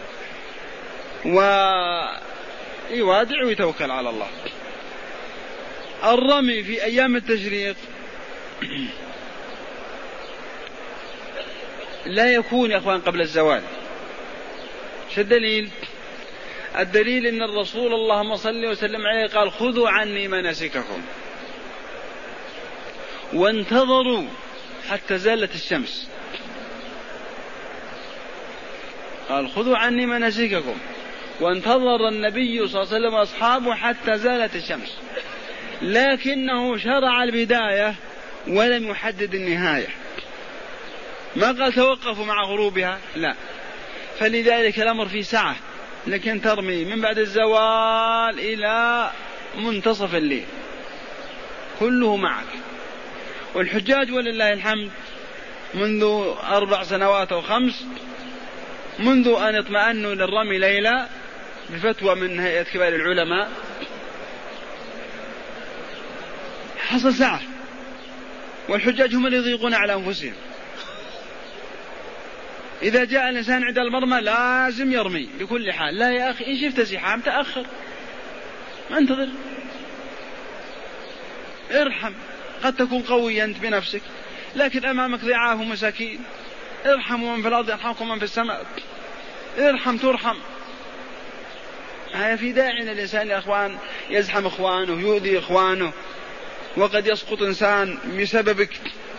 A: ويوادع ويتوكل على الله. الرمي في أيام التشريق لا يكون يا أخوان قبل الزوال. شو الدليل؟ الدليل إن الرسول اللهم صل وسلم عليه قال خذوا عني مناسككم، وانتظروا حتى زالت الشمس. قال خذوا عني مناسككم، وانتظر النبي صلى الله عليه وسلم وأصحابه حتى زالت الشمس، لكنه شرع البداية ولم يحدد النهاية. ما قال توقفوا مع غروبها، لا. فلذلك الأمر فيه سعة، لكن ترمي من بعد الزوال إلى منتصف الليل كله معك. والحجاج ولله الحمد منذ أربع سنوات أو خمس، منذ أن اطمأنوا للرمي ليلة بفتوى من هيئة كبار العلماء، حصل سعة. والحجاج هم اللي يضيقون على أنفسهم. إذا جاء الإنسان عند المرمى لازم يرمي بكل حال. لا يا أخي، إن شفت زحام تأخر، ما انتظر، ارحم. قد تكون قويا أنت بنفسك، لكن أمامك ضعاف ومساكين. ارحموا من في الأرض يرحمكم من في السماء. ارحم ترحم. هذا في داعي أن الإنسان يا أخوان يزحم إخوانه ويؤذي إخوانه، وقد يسقط إنسان بسببك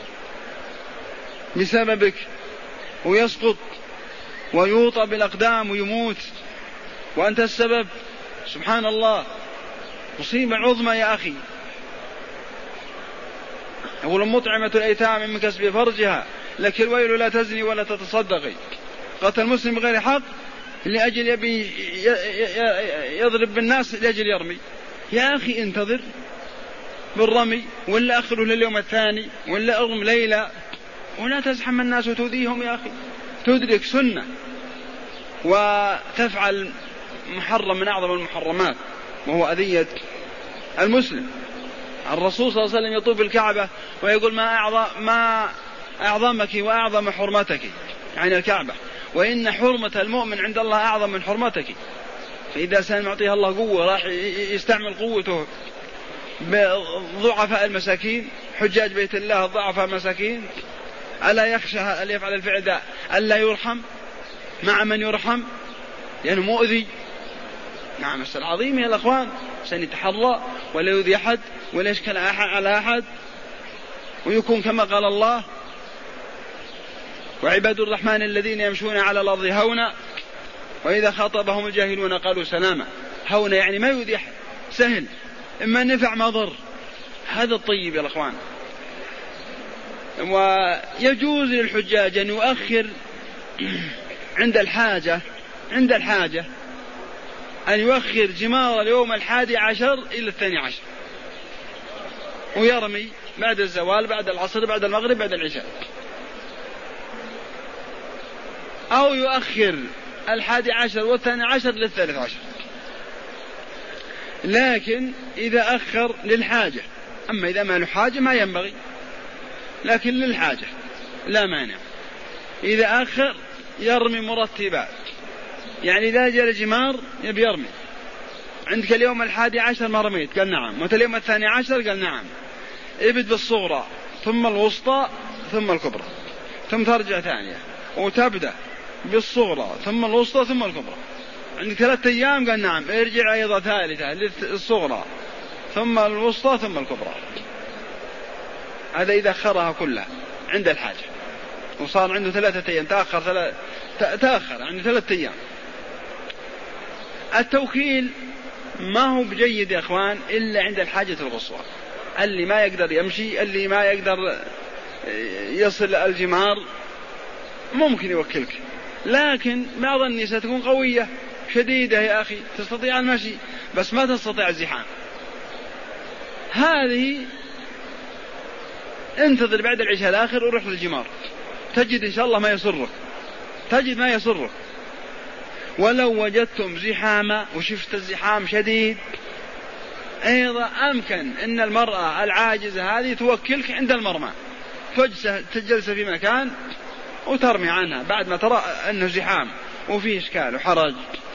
A: بسببك ويسقط ويوطى بالأقدام ويموت وأنت السبب. سبحان الله، مصيبة عظمى يا أخي. يقول مطعمة الأيتام من كسب فرجها، لك الويل لا تزني ولا تتصدقي. قتل المسلم بغير حق لأجل يبي يضرب بالناس لأجل يرمي. يا أخي انتظر بالرمي، ولا أخره لليوم الثاني، ولا أرم ليلة، ولا تزحم الناس وتؤذيهم. يا أخي تدرك سنة وتفعل محرم من أعظم المحرمات، وهو أذية المسلم. الرسول صلى الله عليه وسلم يطوف بالكعبة ويقول ما أعظم ما أعظمك وأعظم حرمتك، يعني الكعبة، وإن حرمة المؤمن عند الله أعظم من حرمتك. فإذا سان معطيها الله قوة راح يستعمل قوته. بضعفاء المساكين، حجاج بيت الله ضعفاء مساكين، ألا يخشى أن يفعل الفعل ده ألا يرحم مع من يرحم لأنه يعني مؤذي؟ نعم مسألة عظيمة يا الأخوان، سنتحرى ولا يؤذي أحد ولا يشكل على أحد، ويكون كما قال الله وعباد الرحمن الذين يمشون على الأرض هونا وإذا خاطبهم الجاهلون قالوا سلاما. هونا يعني ما يؤذي أحد، سهل، إما نفع ما ضر، هذا الطيب يا الأخوان. ويجوز للحجاج أن يؤخر عند الحاجة عند الحاجة أن يؤخر جمار اليوم الحادي عشر إلى الثاني عشر، ويرمي بعد الزوال بعد العصر بعد المغرب بعد العشاء، أو يؤخر الحادي عشر والثاني عشر للثالث عشر، لكن إذا أخر للحاجة. أما إذا ما له حاجة ما ينبغي، لكن للحاجة لا مانع. إذا أخر يرمي مرتبات، يعني إذا جاء الجمار يبي يرمي، عندك اليوم الحادي عشر ما رميت قال نعم، واليوم الثاني عشر قال نعم، ابد بالصغرى ثم الوسطى ثم الكبرى، ثم ترجع ثانية وتبدأ بالصغرى ثم الوسطى ثم الكبرى. عندك ثلاثة أيام قال نعم، ارجع أيضا ثالثة للصغرى ثم الوسطى ثم الكبرى. هذا إذا أخرها كلها عند الحاجة، وصار عنده ثلاثة أيام تأخر ثلاث تأخر عنده ثلاثة أيام. التوكيل ما هو بجيد يا أخوان إلا عند الحاجة القصوى، اللي ما يقدر يمشي، اللي ما يقدر يصل الجمار ممكن يوكلك، لكن بعض النساء تكون قوية شديدة يا أخي تستطيع المشي بس ما تستطيع الزحام، هذه انتظر بعد العشاء الآخر وروح للجمار، تجد إن شاء الله ما يسرك، تجد ما يسرك. ولو وجدتم زحاما وشفت الزحام شديد أيضا أمكن أن المرأة العاجزة هذه توكلك عند المرمى، تجلس في مكان وترمي عنها بعد ما ترى أنه زحام وفيه إشكال وحرج.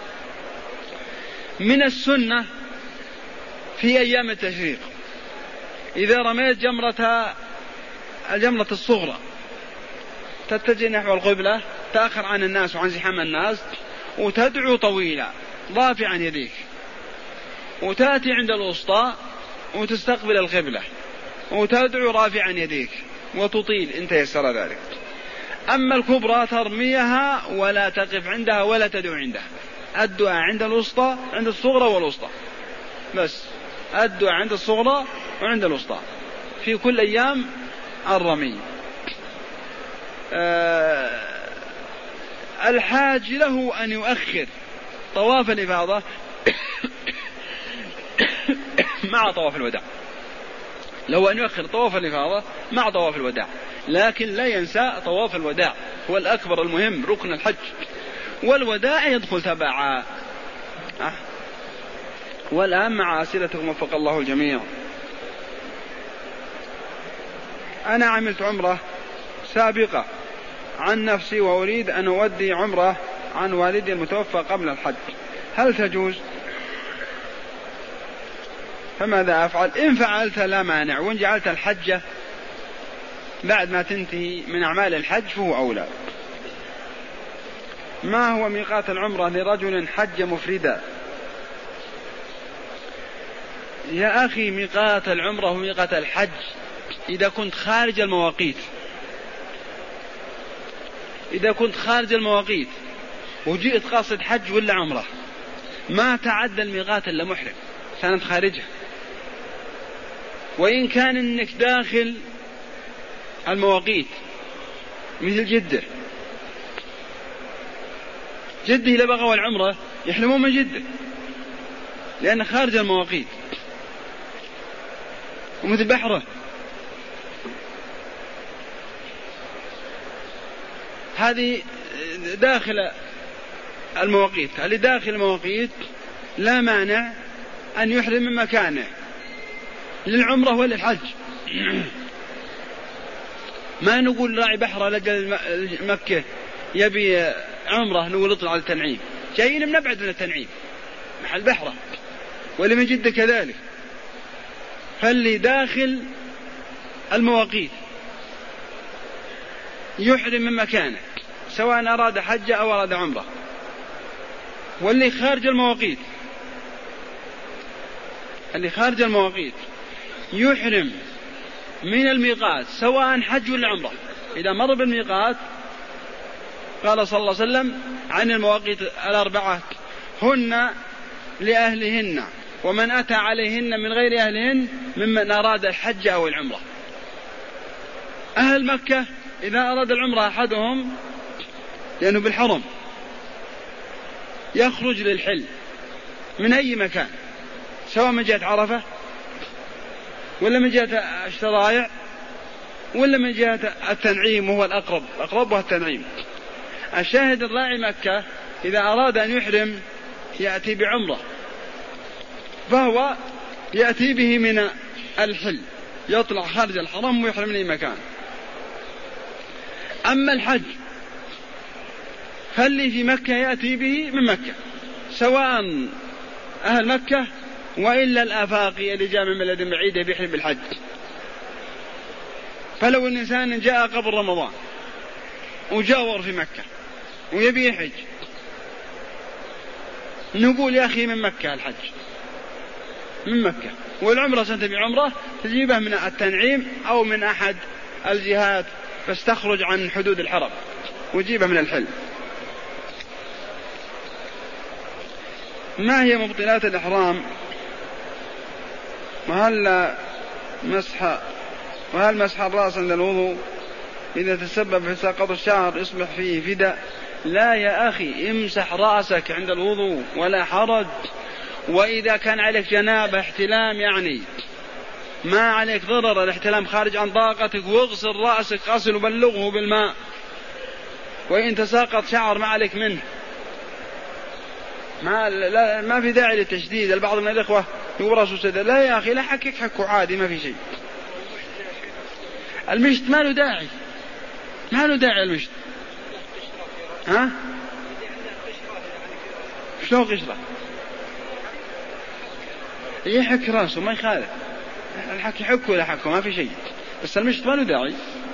A: من السنة في أيام التشريق إذا رميت جمرة الجمرة الصغرى تتجه نحو القبلة، تأخر عن الناس وعن زحام الناس، وتدعو طويلا رافعا يديك، وتأتي عند الوسطى وتستقبل القبلة وتدعو رافعا يديك وتطيل إن تيسر ذلك. أما الكبرى ترميها ولا تقف عندها ولا تدعو عندها، الدعاء عند الوسطى عند الصغرى والوسطى بس، الدعاء عند الصغرى وعند الوسطى في كل أيام الرمي. أه الحاج له أن يؤخر طواف الإفاضة مع طواف الوداع، له أن يؤخر طواف الإفاضة مع طواف الوداع، لكن لا ينسى طواف الوداع هو الأكبر المهم ركن الحج، والوداع يدخل تبعا. أه. والآن مع أسئلتكم وفق الله الجميع. أنا عملت عمرة سابقة عن نفسي وأريد أن أودي عمرة عن والدي المتوفى قبل الحج، هل تجوز؟ فماذا أفعل؟ إن فعلت لا مانع، وإن جعلت الحجة بعد ما تنتهي من أعمال الحج فهو أولى. ما هو ميقات العمرة لرجل حج مفردا؟ يا أخي ميقات العمرة وميقات الحج إذا كنت خارج المواقيت، إذا كنت خارج المواقيت وجئت قاصد حج ولا عمرة ما تعدى الميقات إلا محرم، كانت خارجها. وإن كان إنك داخل المواقيت مثل جدة، جدة إذا بغوا العمرة يحرمون من جدة لأن خارج المواقيت، ومثل بحرة هذه داخل المواقيت، اللي داخل المواقيت لا مانع أن يحرم من مكانه للعمرة وللحج. ما نقول راعي بحرة لجل مكة يبي عمرة نقول اطلع على التنعيم، جايين من أبعد من التنعيم محل بحرة، ولمن جدة كذلك. فاللي داخل المواقيت يحرم من مكانه سواء أراد حج أو أراد عمره، واللي خارج المواقيت اللي خارج المواقيت يحرم من الميقات سواء حج ولا عمره. إذا مر بالميقات قال صلى الله عليه وسلم عن المواقيت الأربعة هن لأهلهن ومن أتى عليهن من غير أهلهن ممن أراد الحج أو العمرة. أهل مكة إذا أراد العمرة أحدهم لأنه بالحرم يخرج للحل من أي مكان سواء من جهة عرفة ولا من جهة الشرايع ولا من جهة التنعيم، وهو الأقرب أقربها التنعيم. الشاهد الراعي مكة إذا أراد أن يحرم يأتي بعمرة فهو يأتي به من الحل، يطلع خارج الحرم ويحرم من أي مكان. أما الحج فاللي في مكة يأتي به من مكة سواء أهل مكة وإلا الآفاقي اللي جاء من بلد بعيدة بيحرم بالحج. فلو الإنسان جاء قبل رمضان وجاور في مكة ويبي يحج نقول يا أخي من مكة الحج من مكة، والعمرة ستبي عمرة تجيبه من التنعيم أو من أحد الجهات بس تخرج عن حدود الحرم وتجيبه من الحل. ما هي مبطلات الإحرام؟ وهل مسح وهل مسح الرأس عند الوضوء إذا تسبب في سقط الشعر يصبح فيه فداء؟ لا يا أخي، امسح رأسك عند الوضوء ولا حرج. وإذا كان عليك جنابة احتلام يعني ما عليك ضرر، الاحتلام خارج عن طاقتك، واغسل رأسك غسل وبلغه بالماء. وإن تساقط شعر ما عليك منه، ما, لا ما في داعي للتشديد. البعض من الإخوة يورسوا سدى، لا يا أخي لا حكك حكوا عادي ما في شيء. المشت ما له داعي، ما له داعي المشت. ها شلون قشرة؟ يحك راسه ما يخالف، الحك يحك ولا حكه ما في شيء، بس المشت ما له داعي.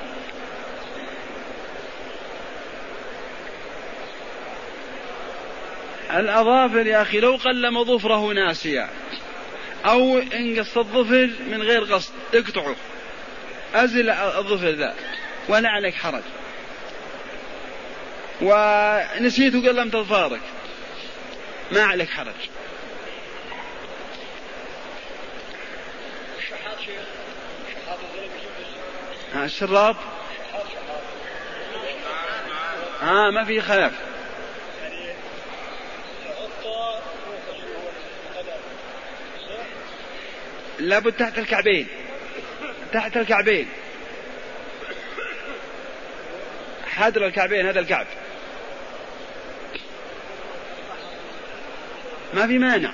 A: الأظافر يا أخي لو قلم ظفره ناسيا أو انقص الظفر من غير قصد اقطعه، أزل الظفر ذا ولا عليك حرج. ونسيت وقلمت أظفارك ما عليك حرج. ها الشراب ها ما في خلاف. لابد تحت الكعبين، تحت الكعبين، حدر الكعبين، هذا الكعب ما في مانع،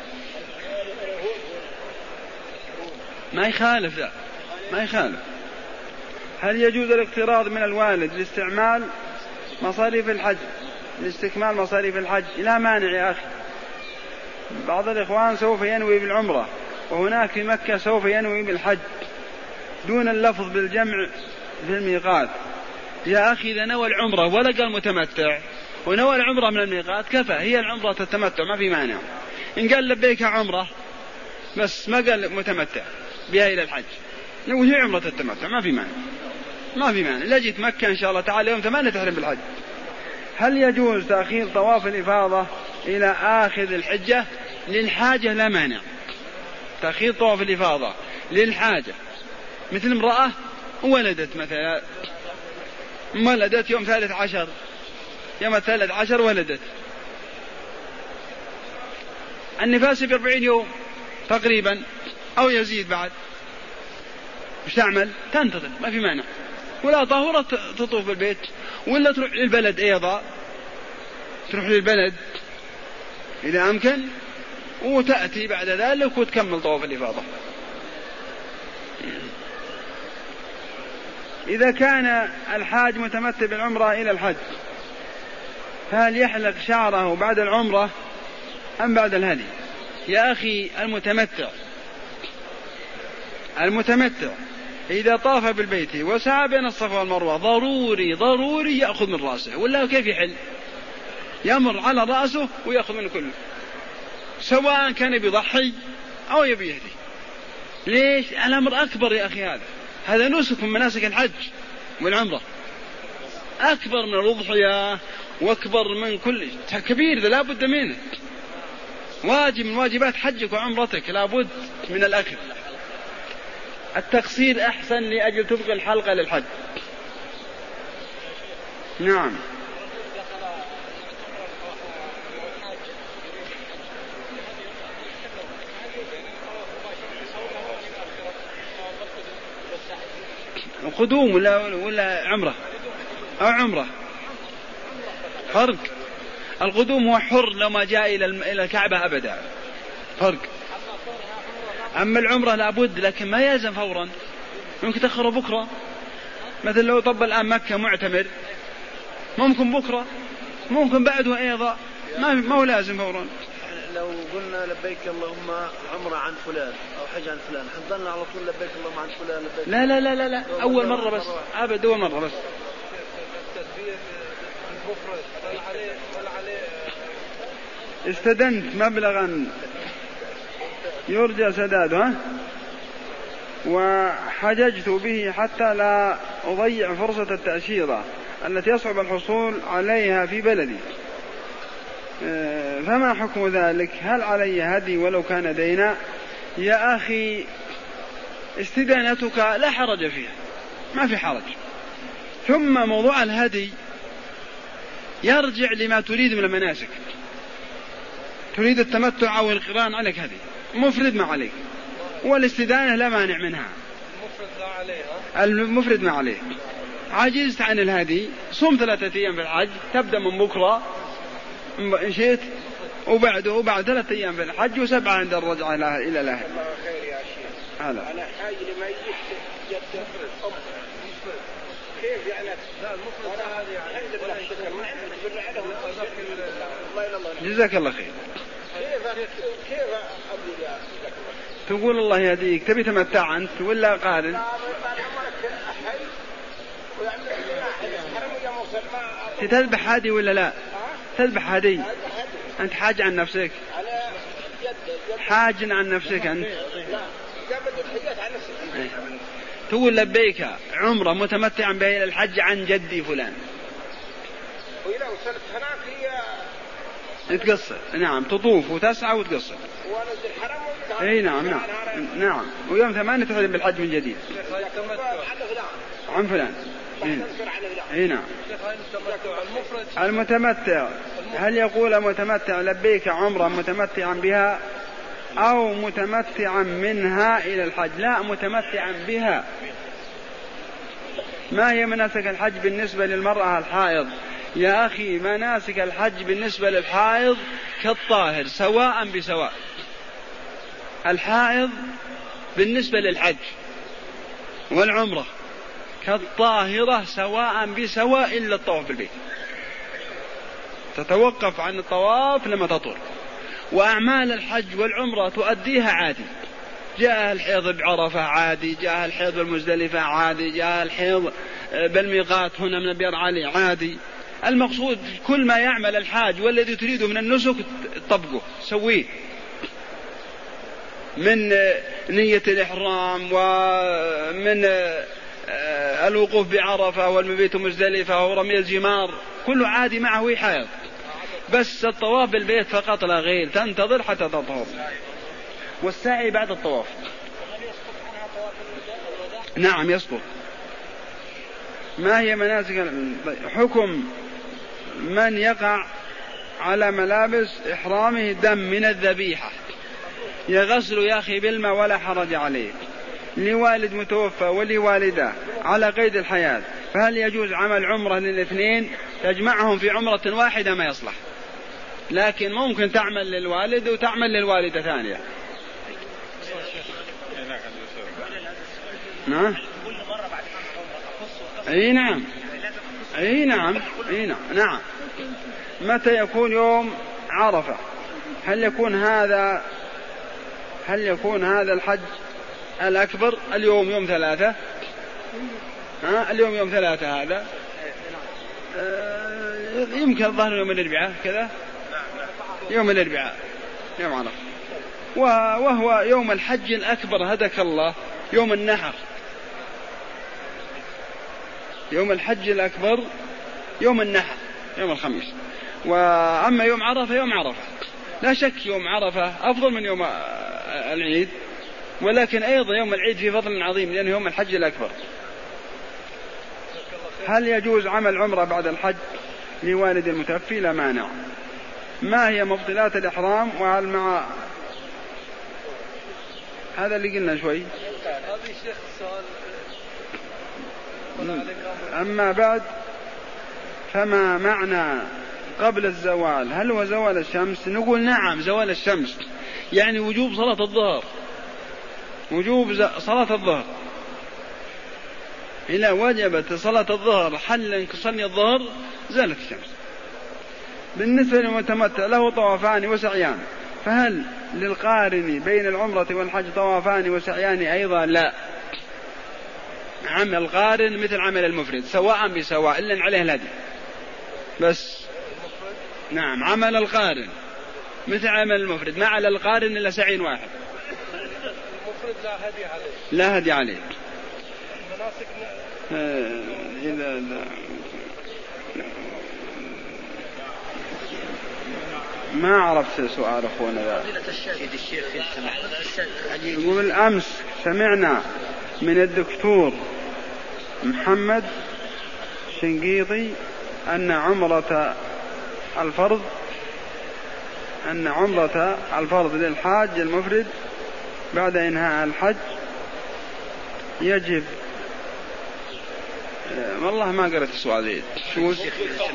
A: ما يخالف ذا ما يخالف. هل يجوز الاقتراض من الوالد لاستعمال مصاريف الحج لاستكمال مصاريف الحج؟ لا مانع يا أخي. بعض الإخوان سوف ينوي بالعمرة وهناك في مكة سوف ينوي بالحج دون اللفظ بالجمع في الميقات. يا أخي إذا نوى العمرة ولا قال متمتع ونوى العمرة من الميقات كفى، هي العمرة التمتع ما في مانع. إن قال لبيك عمرة بس ما قال متمتع بها إلى الحج نقول هي عمرة التمتع ما في مانع، ما في مانع. لا جيت مكة إن شاء الله تعالى يوم ثمانية تحرم بالحج. هل يجوز تأخير طواف الإفاضة إلى آخر الحجة للحاجة؟ لا مانع. تأخير طواف الإفاضة للحاجة، مثل امرأة ولدت مثلا، ولدت يوم ثالث عشر، يوم الثالث عشر ولدت، النفاس بأربعين يوم تقريبا أو يزيد بعد، مش تعمل؟ تنتظر ما في مانع. ولا طهورة تطوف بالبيت، ولا تروح للبلد أيضا، تروح للبلد إذا أمكن وتأتي بعد ذلك وتكمل طواف الإفاضة. إذا كان الحاج متمتع بالعمرة إلى الحج فهل يحلق شعره بعد العمرة أم بعد الهدي؟ يا أخي المتمتع المتمتع إذا طاف بالبيت وسعى بين الصفا والمروة ضروري ضروري يأخذ من رأسه، ولا كيف يحل؟ يمر على رأسه ويأخذ منه كله، سواء كان بيضحي أو يبي يهدي. ليش؟ الأمر أكبر يا أخي، هذا هذا نسك من مناسك الحج والعمرة، أكبر من الأضحية وأكبر من كل كبير، لا بد منه، واجب من واجبات حجك وعمرتك، لا بد من الأكل. التقصير أحسن لأجل تبقى الحلقة للحج. نعم. قدوم ولا ولا عمرة أو عمرة فرق. القدوم هو حر لو ما جاء إلى الكعبة أبدا، فرق. أما العمرة لابد، لكن ما يلزم فورا، ممكن تأخره بكرة. مثل لو طب الآن مكة معتمر، ممكن بكرة، ممكن بعده أيضا، ما ما هو لازم فورا.
C: لو قلنا لبيك اللهم عمرة عن فلان أو حج عن فلان، حنظلنا على طول لبيك اللهم عن فلان لبيك؟
A: لا لا لا لا, لا. أول مرة بس، أبدا أول مرة بس. استدنت مبلغا يرجى سداده وحججت به حتى لا أضيع فرصة التأشيرة التي يصعب الحصول عليها في بلدي، فما حكم ذلك؟ هل علي هدي ولو كان دينا؟ يا أخي استدانتك لا حرج فيها، ما في حرج. ثم موضوع الهدي يرجع لما تريد من المناسك. تريد التمتع أو القران عليك هدي، مفرد ما عليك، والاستدانة لا مانع منها. المفرد ما عليه. عجزت عن الهدي، صم ثلاثة أيام في الحج، تبدأ من بكرة إن شئت، وبعده وبعد ثلاثة أيام في الحج، وسبعة عند الرجعة إلى الأهل.
C: أنا حاج لما يجي يفرد أم يفرد كيف يعني؟ لا المفرد هذه يعني عند الله شكر ما عندك بالعلم.
A: جزاك الله خير.
C: كيف كيف أبدي يا
A: تقول الله يهديك، تبي تمتع أنت ولا قارن؟ تذبح هدي ولا لا؟ تذبح هدي. أنت حاج عن نفسك، حاج عن نفسك أنت. تقول لبيك عمرة متمتعا بها إلى الحج عن جدي فلان، تقصر. نعم، تطوف وتسعى وتقصر. اي نعم نعم نعم. ويوم ثمانية تحرم بالحج من جديد عن فلان. اي نعم. المتمتع، هل يقول متمتع لبيك عمرة متمتعا بها أو متمتعا منها إلى الحج؟ لا، متمتعا بها. ما هي مناسك الحج بالنسبة للمرأة الحائض؟ يا أخي مناسك الحج بالنسبة للحائض كالطاهر سواء بسواء. الحائض بالنسبة للحج والعمرة كالطاهرة سواء بسواء إلا الطواف بالبيت، تتوقف عن الطواف لما تطهر. وأعمال الحج والعمرة تؤديها عادي، جاء الحيض بعرفة عادي، جاء الحيض بالمزدلفة عادي، جاء الحيض بالميقات هنا من بير علي عادي. المقصود كل ما يعمل الحاج والذي تريده من النسك طبقه، سويه، من نية الإحرام ومن الوقوف بعرفة والمبيت مزدلفة ورمي الجمار، كله عادي معه حائض. بس الطواف بالبيت فقط لا غير، تنتظر حتى تطهر، والسعي بعد الطواف. نعم يسقط. ما هي مناسك؟ حكم من يقع على ملابس إحرامه دم من الذبيحة، يغسل يا أخي بالماء ولا حرج عليه، لوالد متوفى ولوالده على قيد الحياة، فهل يجوز عمل عمرة للاثنين تجمعهم في عمرة واحدة؟ ما يصلح، لكن ممكن تعمل للوالد وتعمل للوالدة ثانية. نعم. اي نعم اي نعم اي نعم نعم. متى يكون يوم عرفة؟ هل يكون هذا هل يكون هذا الحج الأكبر اليوم يوم ثلاثة، ها اليوم يوم ثلاثة هذا آه يمكن الظهر يوم الأربعاء كذا، يوم الأربعاء يوم عرفة. وهو يوم الحج الأكبر هدك الله يوم النحر، يوم الحج الأكبر يوم النحر يوم الخميس. وأما يوم عرفة يوم عرفة لا شك يوم عرفة أفضل من يوم العيد، ولكن أيضا يوم العيد في فضل عظيم لأنه يوم الحج الأكبر. هل يجوز عمل عمرة بعد الحج لوالد المتوفي؟ لا مانع. ما هي مبطلات الإحرام؟ وهل مع هذا اللي قلنا شوي. أما بعد، فما معنى قبل الزوال؟ هل هو زوال الشمس؟ نقول نعم زوال الشمس، يعني وجوب صلاة الظهر، وجوب صلاة الظهر. إذا وجبت صلاة الظهر حل انقصني الظهر زالت الشمس. بالنسبة للمتمتع له طوافان وسعيان، فهل للقارن بين العمرة والحج طوافان وسعيان أيضا؟ لا، عمل القارن مثل عمل المفرد سواء بسواء إلا عليه الهدي بس. نعم عمل القارن مثل عمل المفرد، ما على القارن إلا سعي واحد.
C: المفرد لا هدي عليه،
A: لا هدي عليه.
C: مناسك
A: إذا ما عرفت سؤال أخونا. يقول أمس سمعنا من الدكتور محمد شنقيطي أن عمرة الفرض أن عمرة الفرض للحاج المفرد بعد إنهاء الحج يجب. والله ما قرأت السؤال ذي. شو
C: إذا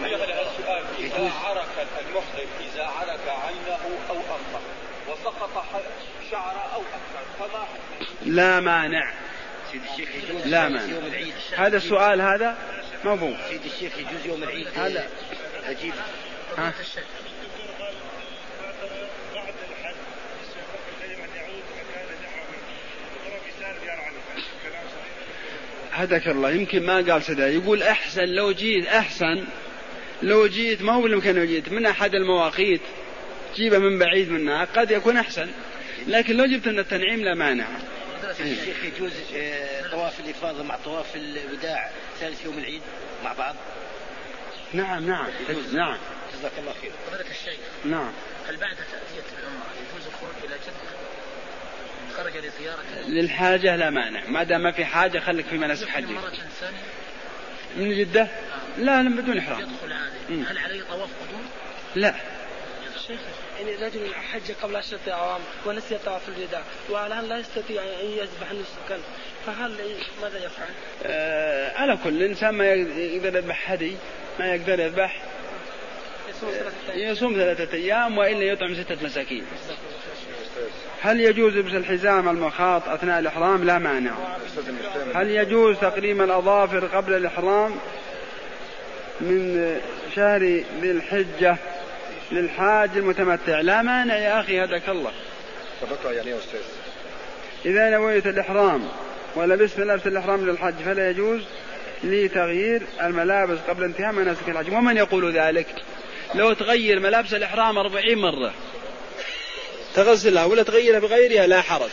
C: عرك المحرم إذا عرك عينه أو أنفه وسقط شعره أو أكثر فما؟
A: لا مانع، لا مانع. هذا السؤال هذا موضوع.
B: سيد الشيخ يجوز يوم العيد
A: هذا
B: أجيب.
A: ها هداك الله يمكن ما قال سدا. يقول أحسن لو جيت، أحسن لو جيت ما هو بالمكان لو جيت من أحد المواقيت جيبه من بعيد منها قد يكون أحسن، لكن لو جبت من التنعيم لا مانع.
B: الشيخ يجوز طواف الإفاضة مع طواف الوداع ثالث يوم العيد مع بعض؟
A: نعم نعم نعم.
B: جزاك الله خير.
D: فضيلة الشيخ،
A: نعم.
D: هل بعد تأدية العمرة يجوز الخروج إلى جدة؟ خرج لزيارة
A: للحاجة لا مانع، ما دام ما في حاجة خليك في مناسك حجك.
D: مرة ثانية
A: من جدة؟ آه. لا لا بدون إحرام.
D: يدخل عادي. هل عليه طواف قدوم؟
A: لا.
E: شيخ يعني رجل حج قبل عشرة أعوام ونسي طواف الوداع والآن لا يستطيع أن يذبح نسكا، فهل ماذا يفعل؟
A: آه على كل إنسان ما يقدر يذبح هدي ما يقدر يذبح يصوم ثلاثة أيام وإلا يطعم ستة مساكين. هل يجوز لبس الحزام المخاط أثناء الإحرام؟ لا مانع. هل يجوز تقليم الأظافر قبل الإحرام من شهر ذي الحجة للحاج المتمتع؟ لا مانع يا أخي هداك الله.
C: يعني يا أستاذ
A: إذا نويت الإحرام ولبست لبس الإحرام للحج فلا يجوز لتغيير الملابس قبل انتهاء مناسك الحج. ومن يقول ذلك؟ لو تغير ملابس الإحرام أربعين مرة تغسلها ولا تغيرها بغيرها لا حرج.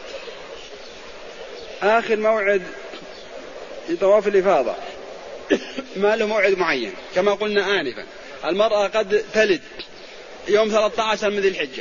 A: آخر موعد لطواف الإفاضة ما له موعد معين كما قلنا آنفا. المرأة قد تلد يوم ثلاثة عشر من ذي الحجة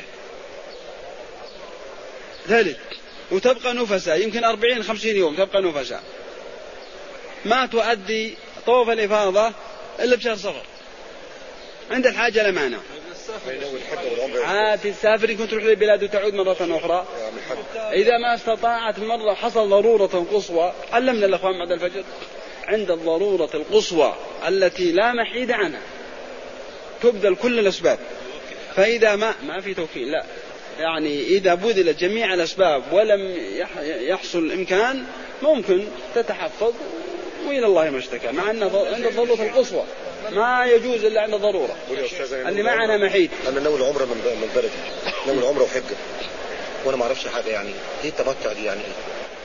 A: تلد وتبقى نفسها يمكن أربعين خمسين يوم تبقى نفسها، ما تؤدي طواف الإفاضة إلا بشهر صفر. عند الحاجة لا مانع. عاد تسافر يمكن تروح للبلاد وتعود مرة أخرى. إذا ما استطاعت مرة حصل ضرورة قصوى، علمنا الأخوان بعد الفجر عند الضرورة القصوى التي لا محيد عنها تبذل كل الأسباب. فإذا ما ما في توكيل لا يعني إذا بذلت جميع الأسباب ولم يحصل الإمكان ممكن تتحفظ وإلى الله ما اشتكى، مع أن عند الضرورة القصوى ما يجوز إلا عند ضرورة. اللي معنا محيد.
F: أنا ناوي العمرة من بلدي، ناوي العمرة وحجة وأنا ما أعرفش حاجة، يعني إيه التمتع دي يعني إيه؟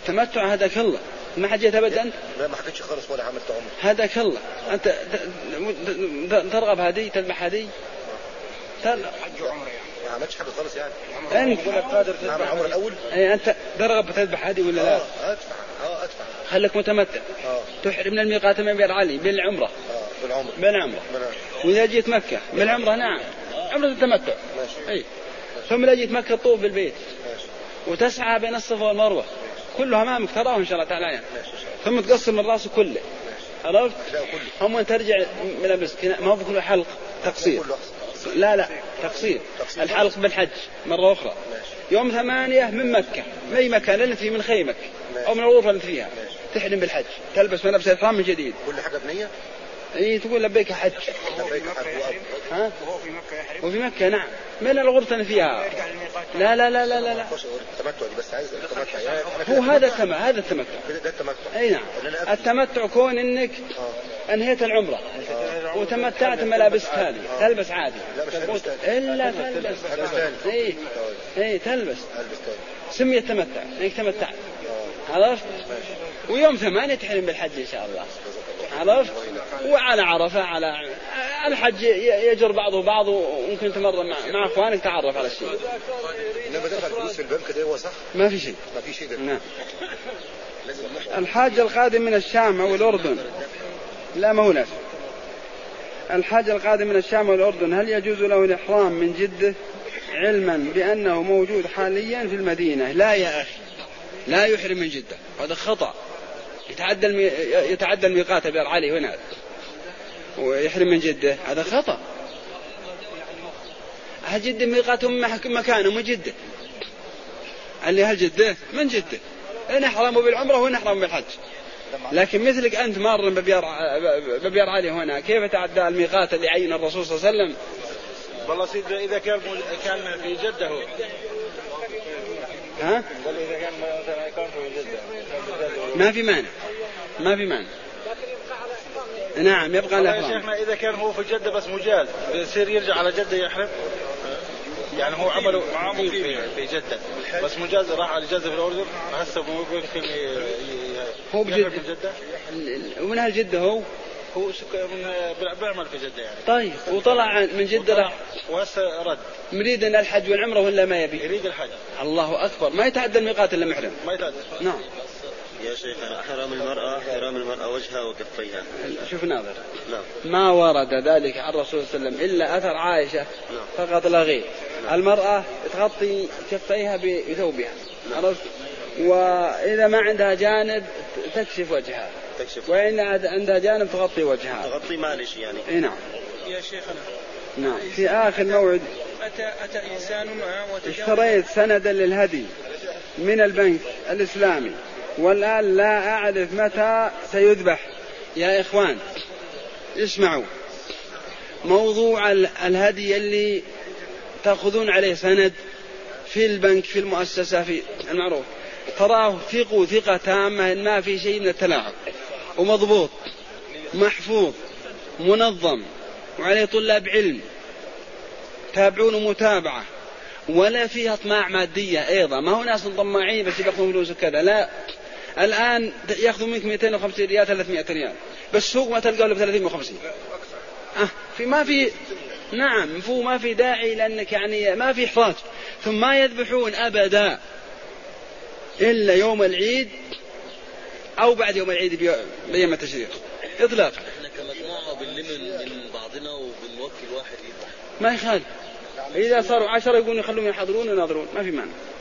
A: التمتع هداك الله، ما حجيت أبدا.
F: لا ما حكيتش خالص ولا عملت عمره.
A: هداك الله، أنت ترغب هذه تذبح هذه؟
C: حج وعمره يعني.
F: ما عملتش حاجة خالص يعني.
A: أنت
F: قادر تذبح عمره الأول؟
A: أي أنت ترغب تذبح هذه ولا لا؟
F: آه أدفع آه أدفع.
A: خلك متمتع.
F: آه.
A: تحرم من الميقات من بير علي بالعمرة.
F: آه بالعمرة.
A: بالعمرة. وإذا جيت مكة بالعمرة نعم عمرة التمتع.
F: ماشي.
A: أي. ثم إذا جيت مكة تطوف بالبيت.
F: ماشي.
A: وتسعى بين الصفا والمروة. كلها أمامك تراه إن شاء الله تعالى. ثم تقصر من راسه كله. عرفت؟ هم ترجع من المسك ما هو بكل حلق تقصير. لا لا تقصير. الحلق بالحج مرة أخرى. يوم ثمانية من مكة من أي مكان اللي فيه من خيمك أو من الغرفة اللي فيها تحرم بالحج تلبس ملابس الإحرام من جديد.
F: كل حاجة بنية؟
A: إيه تقول لبيك حج.
F: لبيك حج
A: ها؟
C: وهو في مكة يحرم.
A: وفي مكة نعم من الغرفة اللي فيها. لا لا لا لا لا, لا.
F: التمتع دي بس عايز التمتع يعني
A: هو هذا التمتع هذا التمتع.
F: ده التمتع.
A: أي نعم التمتع كون إنك أنهيت العمرة آه. وتمتعت ملابس هذه تلبس عادي.
F: لا مش تلبس
A: إلا تلبس. إيه إيه تلبس. سمي التمتع إنك تمتعت. عرفت؟ ويوم ثمانية تحرم بالحج إن شاء الله. عرفت؟ وعلى عرفة على الحج يجر بعضه بعض وممكن تمر مع مع إخوانك تعرف على الشيء.
F: لما دخل فلوس في البنك ده هو صح؟
A: ما في شيء.
F: ما في شيء.
A: نعم. الحاج القادم من الشام أو الأردن لا ما هو نفس. الحاج القادم من الشام والأردن هل يجوز له الإحرام من جدة علما بأنه موجود حاليا في المدينة؟ لا يا أخي لا يحرم من جدة هذا خطأ. يتعدى المي... يتعدى الميقات بير علي هنا ويحرم من جدة هذا خطأ. أهل جدة ميقاتهم مكانهم من جدة اللي أهل جدة من جدة نحرموا بالعمرة ونحرموا بالحج. لكن مثلك أنت مار ببيار ببيار علي هنا كيف تعدى الميقات اللي عين الرسول صلى الله عليه وسلم؟
C: والله سيد إذا كان كان في جدة هو.
A: ها؟
C: إذا كان مثلا كان في جدة
A: ما في مانع ما في مانع. نعم يبقى
C: لا يا شيخنا إذا كان هو في جدة بس مجاز يصير يرجع على جدة يحرم. يعني هو عمله معامل في في جدة بس مجاز راح على جدة في الأردن هسه ممكن
A: هو بجدة جدة ومن هالجدة هو
C: هو من بيعمل في جدة يعني.
A: طيب وطلع من جدة راح
C: وهسه رد
A: مريد أن الحج والعمرة ولا ما يبي؟
C: يريد الحج.
A: الله أكبر ما يتعدى الميقات إلا محرم.
C: ما يتعدى.
A: نعم.
B: يا شيخ حرام المرأة حرام المرأة وجهها وكفيها.
A: شوف ناظر.
B: نعم.
A: ما ورد ذلك عن الرسول صلى الله عليه وسلم إلا أثر عائشة نعم. فقط لا غير. نعم. المرأة تغطي كفيها بثوبها. عرفت؟ وإذا ما عندها جانب تكشف وجهها.
B: تكشف.
A: وإن عندها جانب تغطي وجهها.
B: تغطي معلش يعني.
A: إيه نعم.
C: يا شيخنا.
A: نعم. في آخر موعد.
C: أتى أتى إنسان
A: اشتريت سندا للهدي من البنك الإسلامي والآن لا أعرف متى سيذبح. يا إخوان اسمعوا موضوع الهدي اللي تأخذون عليه سند في البنك في المؤسسة في المعروف تراه ثقوا ثقة تامة إن ما في شيء من التلاعب ومضبوط محفوظ منظم وعليه طلاب علم تابعون متابعة ولا فيها اطماع مادية أيضا. ما هو ناس طماعين بس يأخذون فلوس كذا لا. الآن يأخذوا منك مئتين وخمسين ريال ثلاثمائة ريال بس سوق ما تلقاه له ثلاثين وخمسين. أه في ما في نعم فو ما في داعي لأنك يعني ما في إحراج. ثم ما يذبحون أبدا إلا يوم العيد أو بعد يوم العيد بيوم التشريق إطلاقا.
B: إحنا كمجموعة بنلم من بعضنا وبنوكل واحد يذبح
A: ما يخالف. إذا صاروا عشرة يقولون يخلون يحضرون ويناظرون ما في معنى.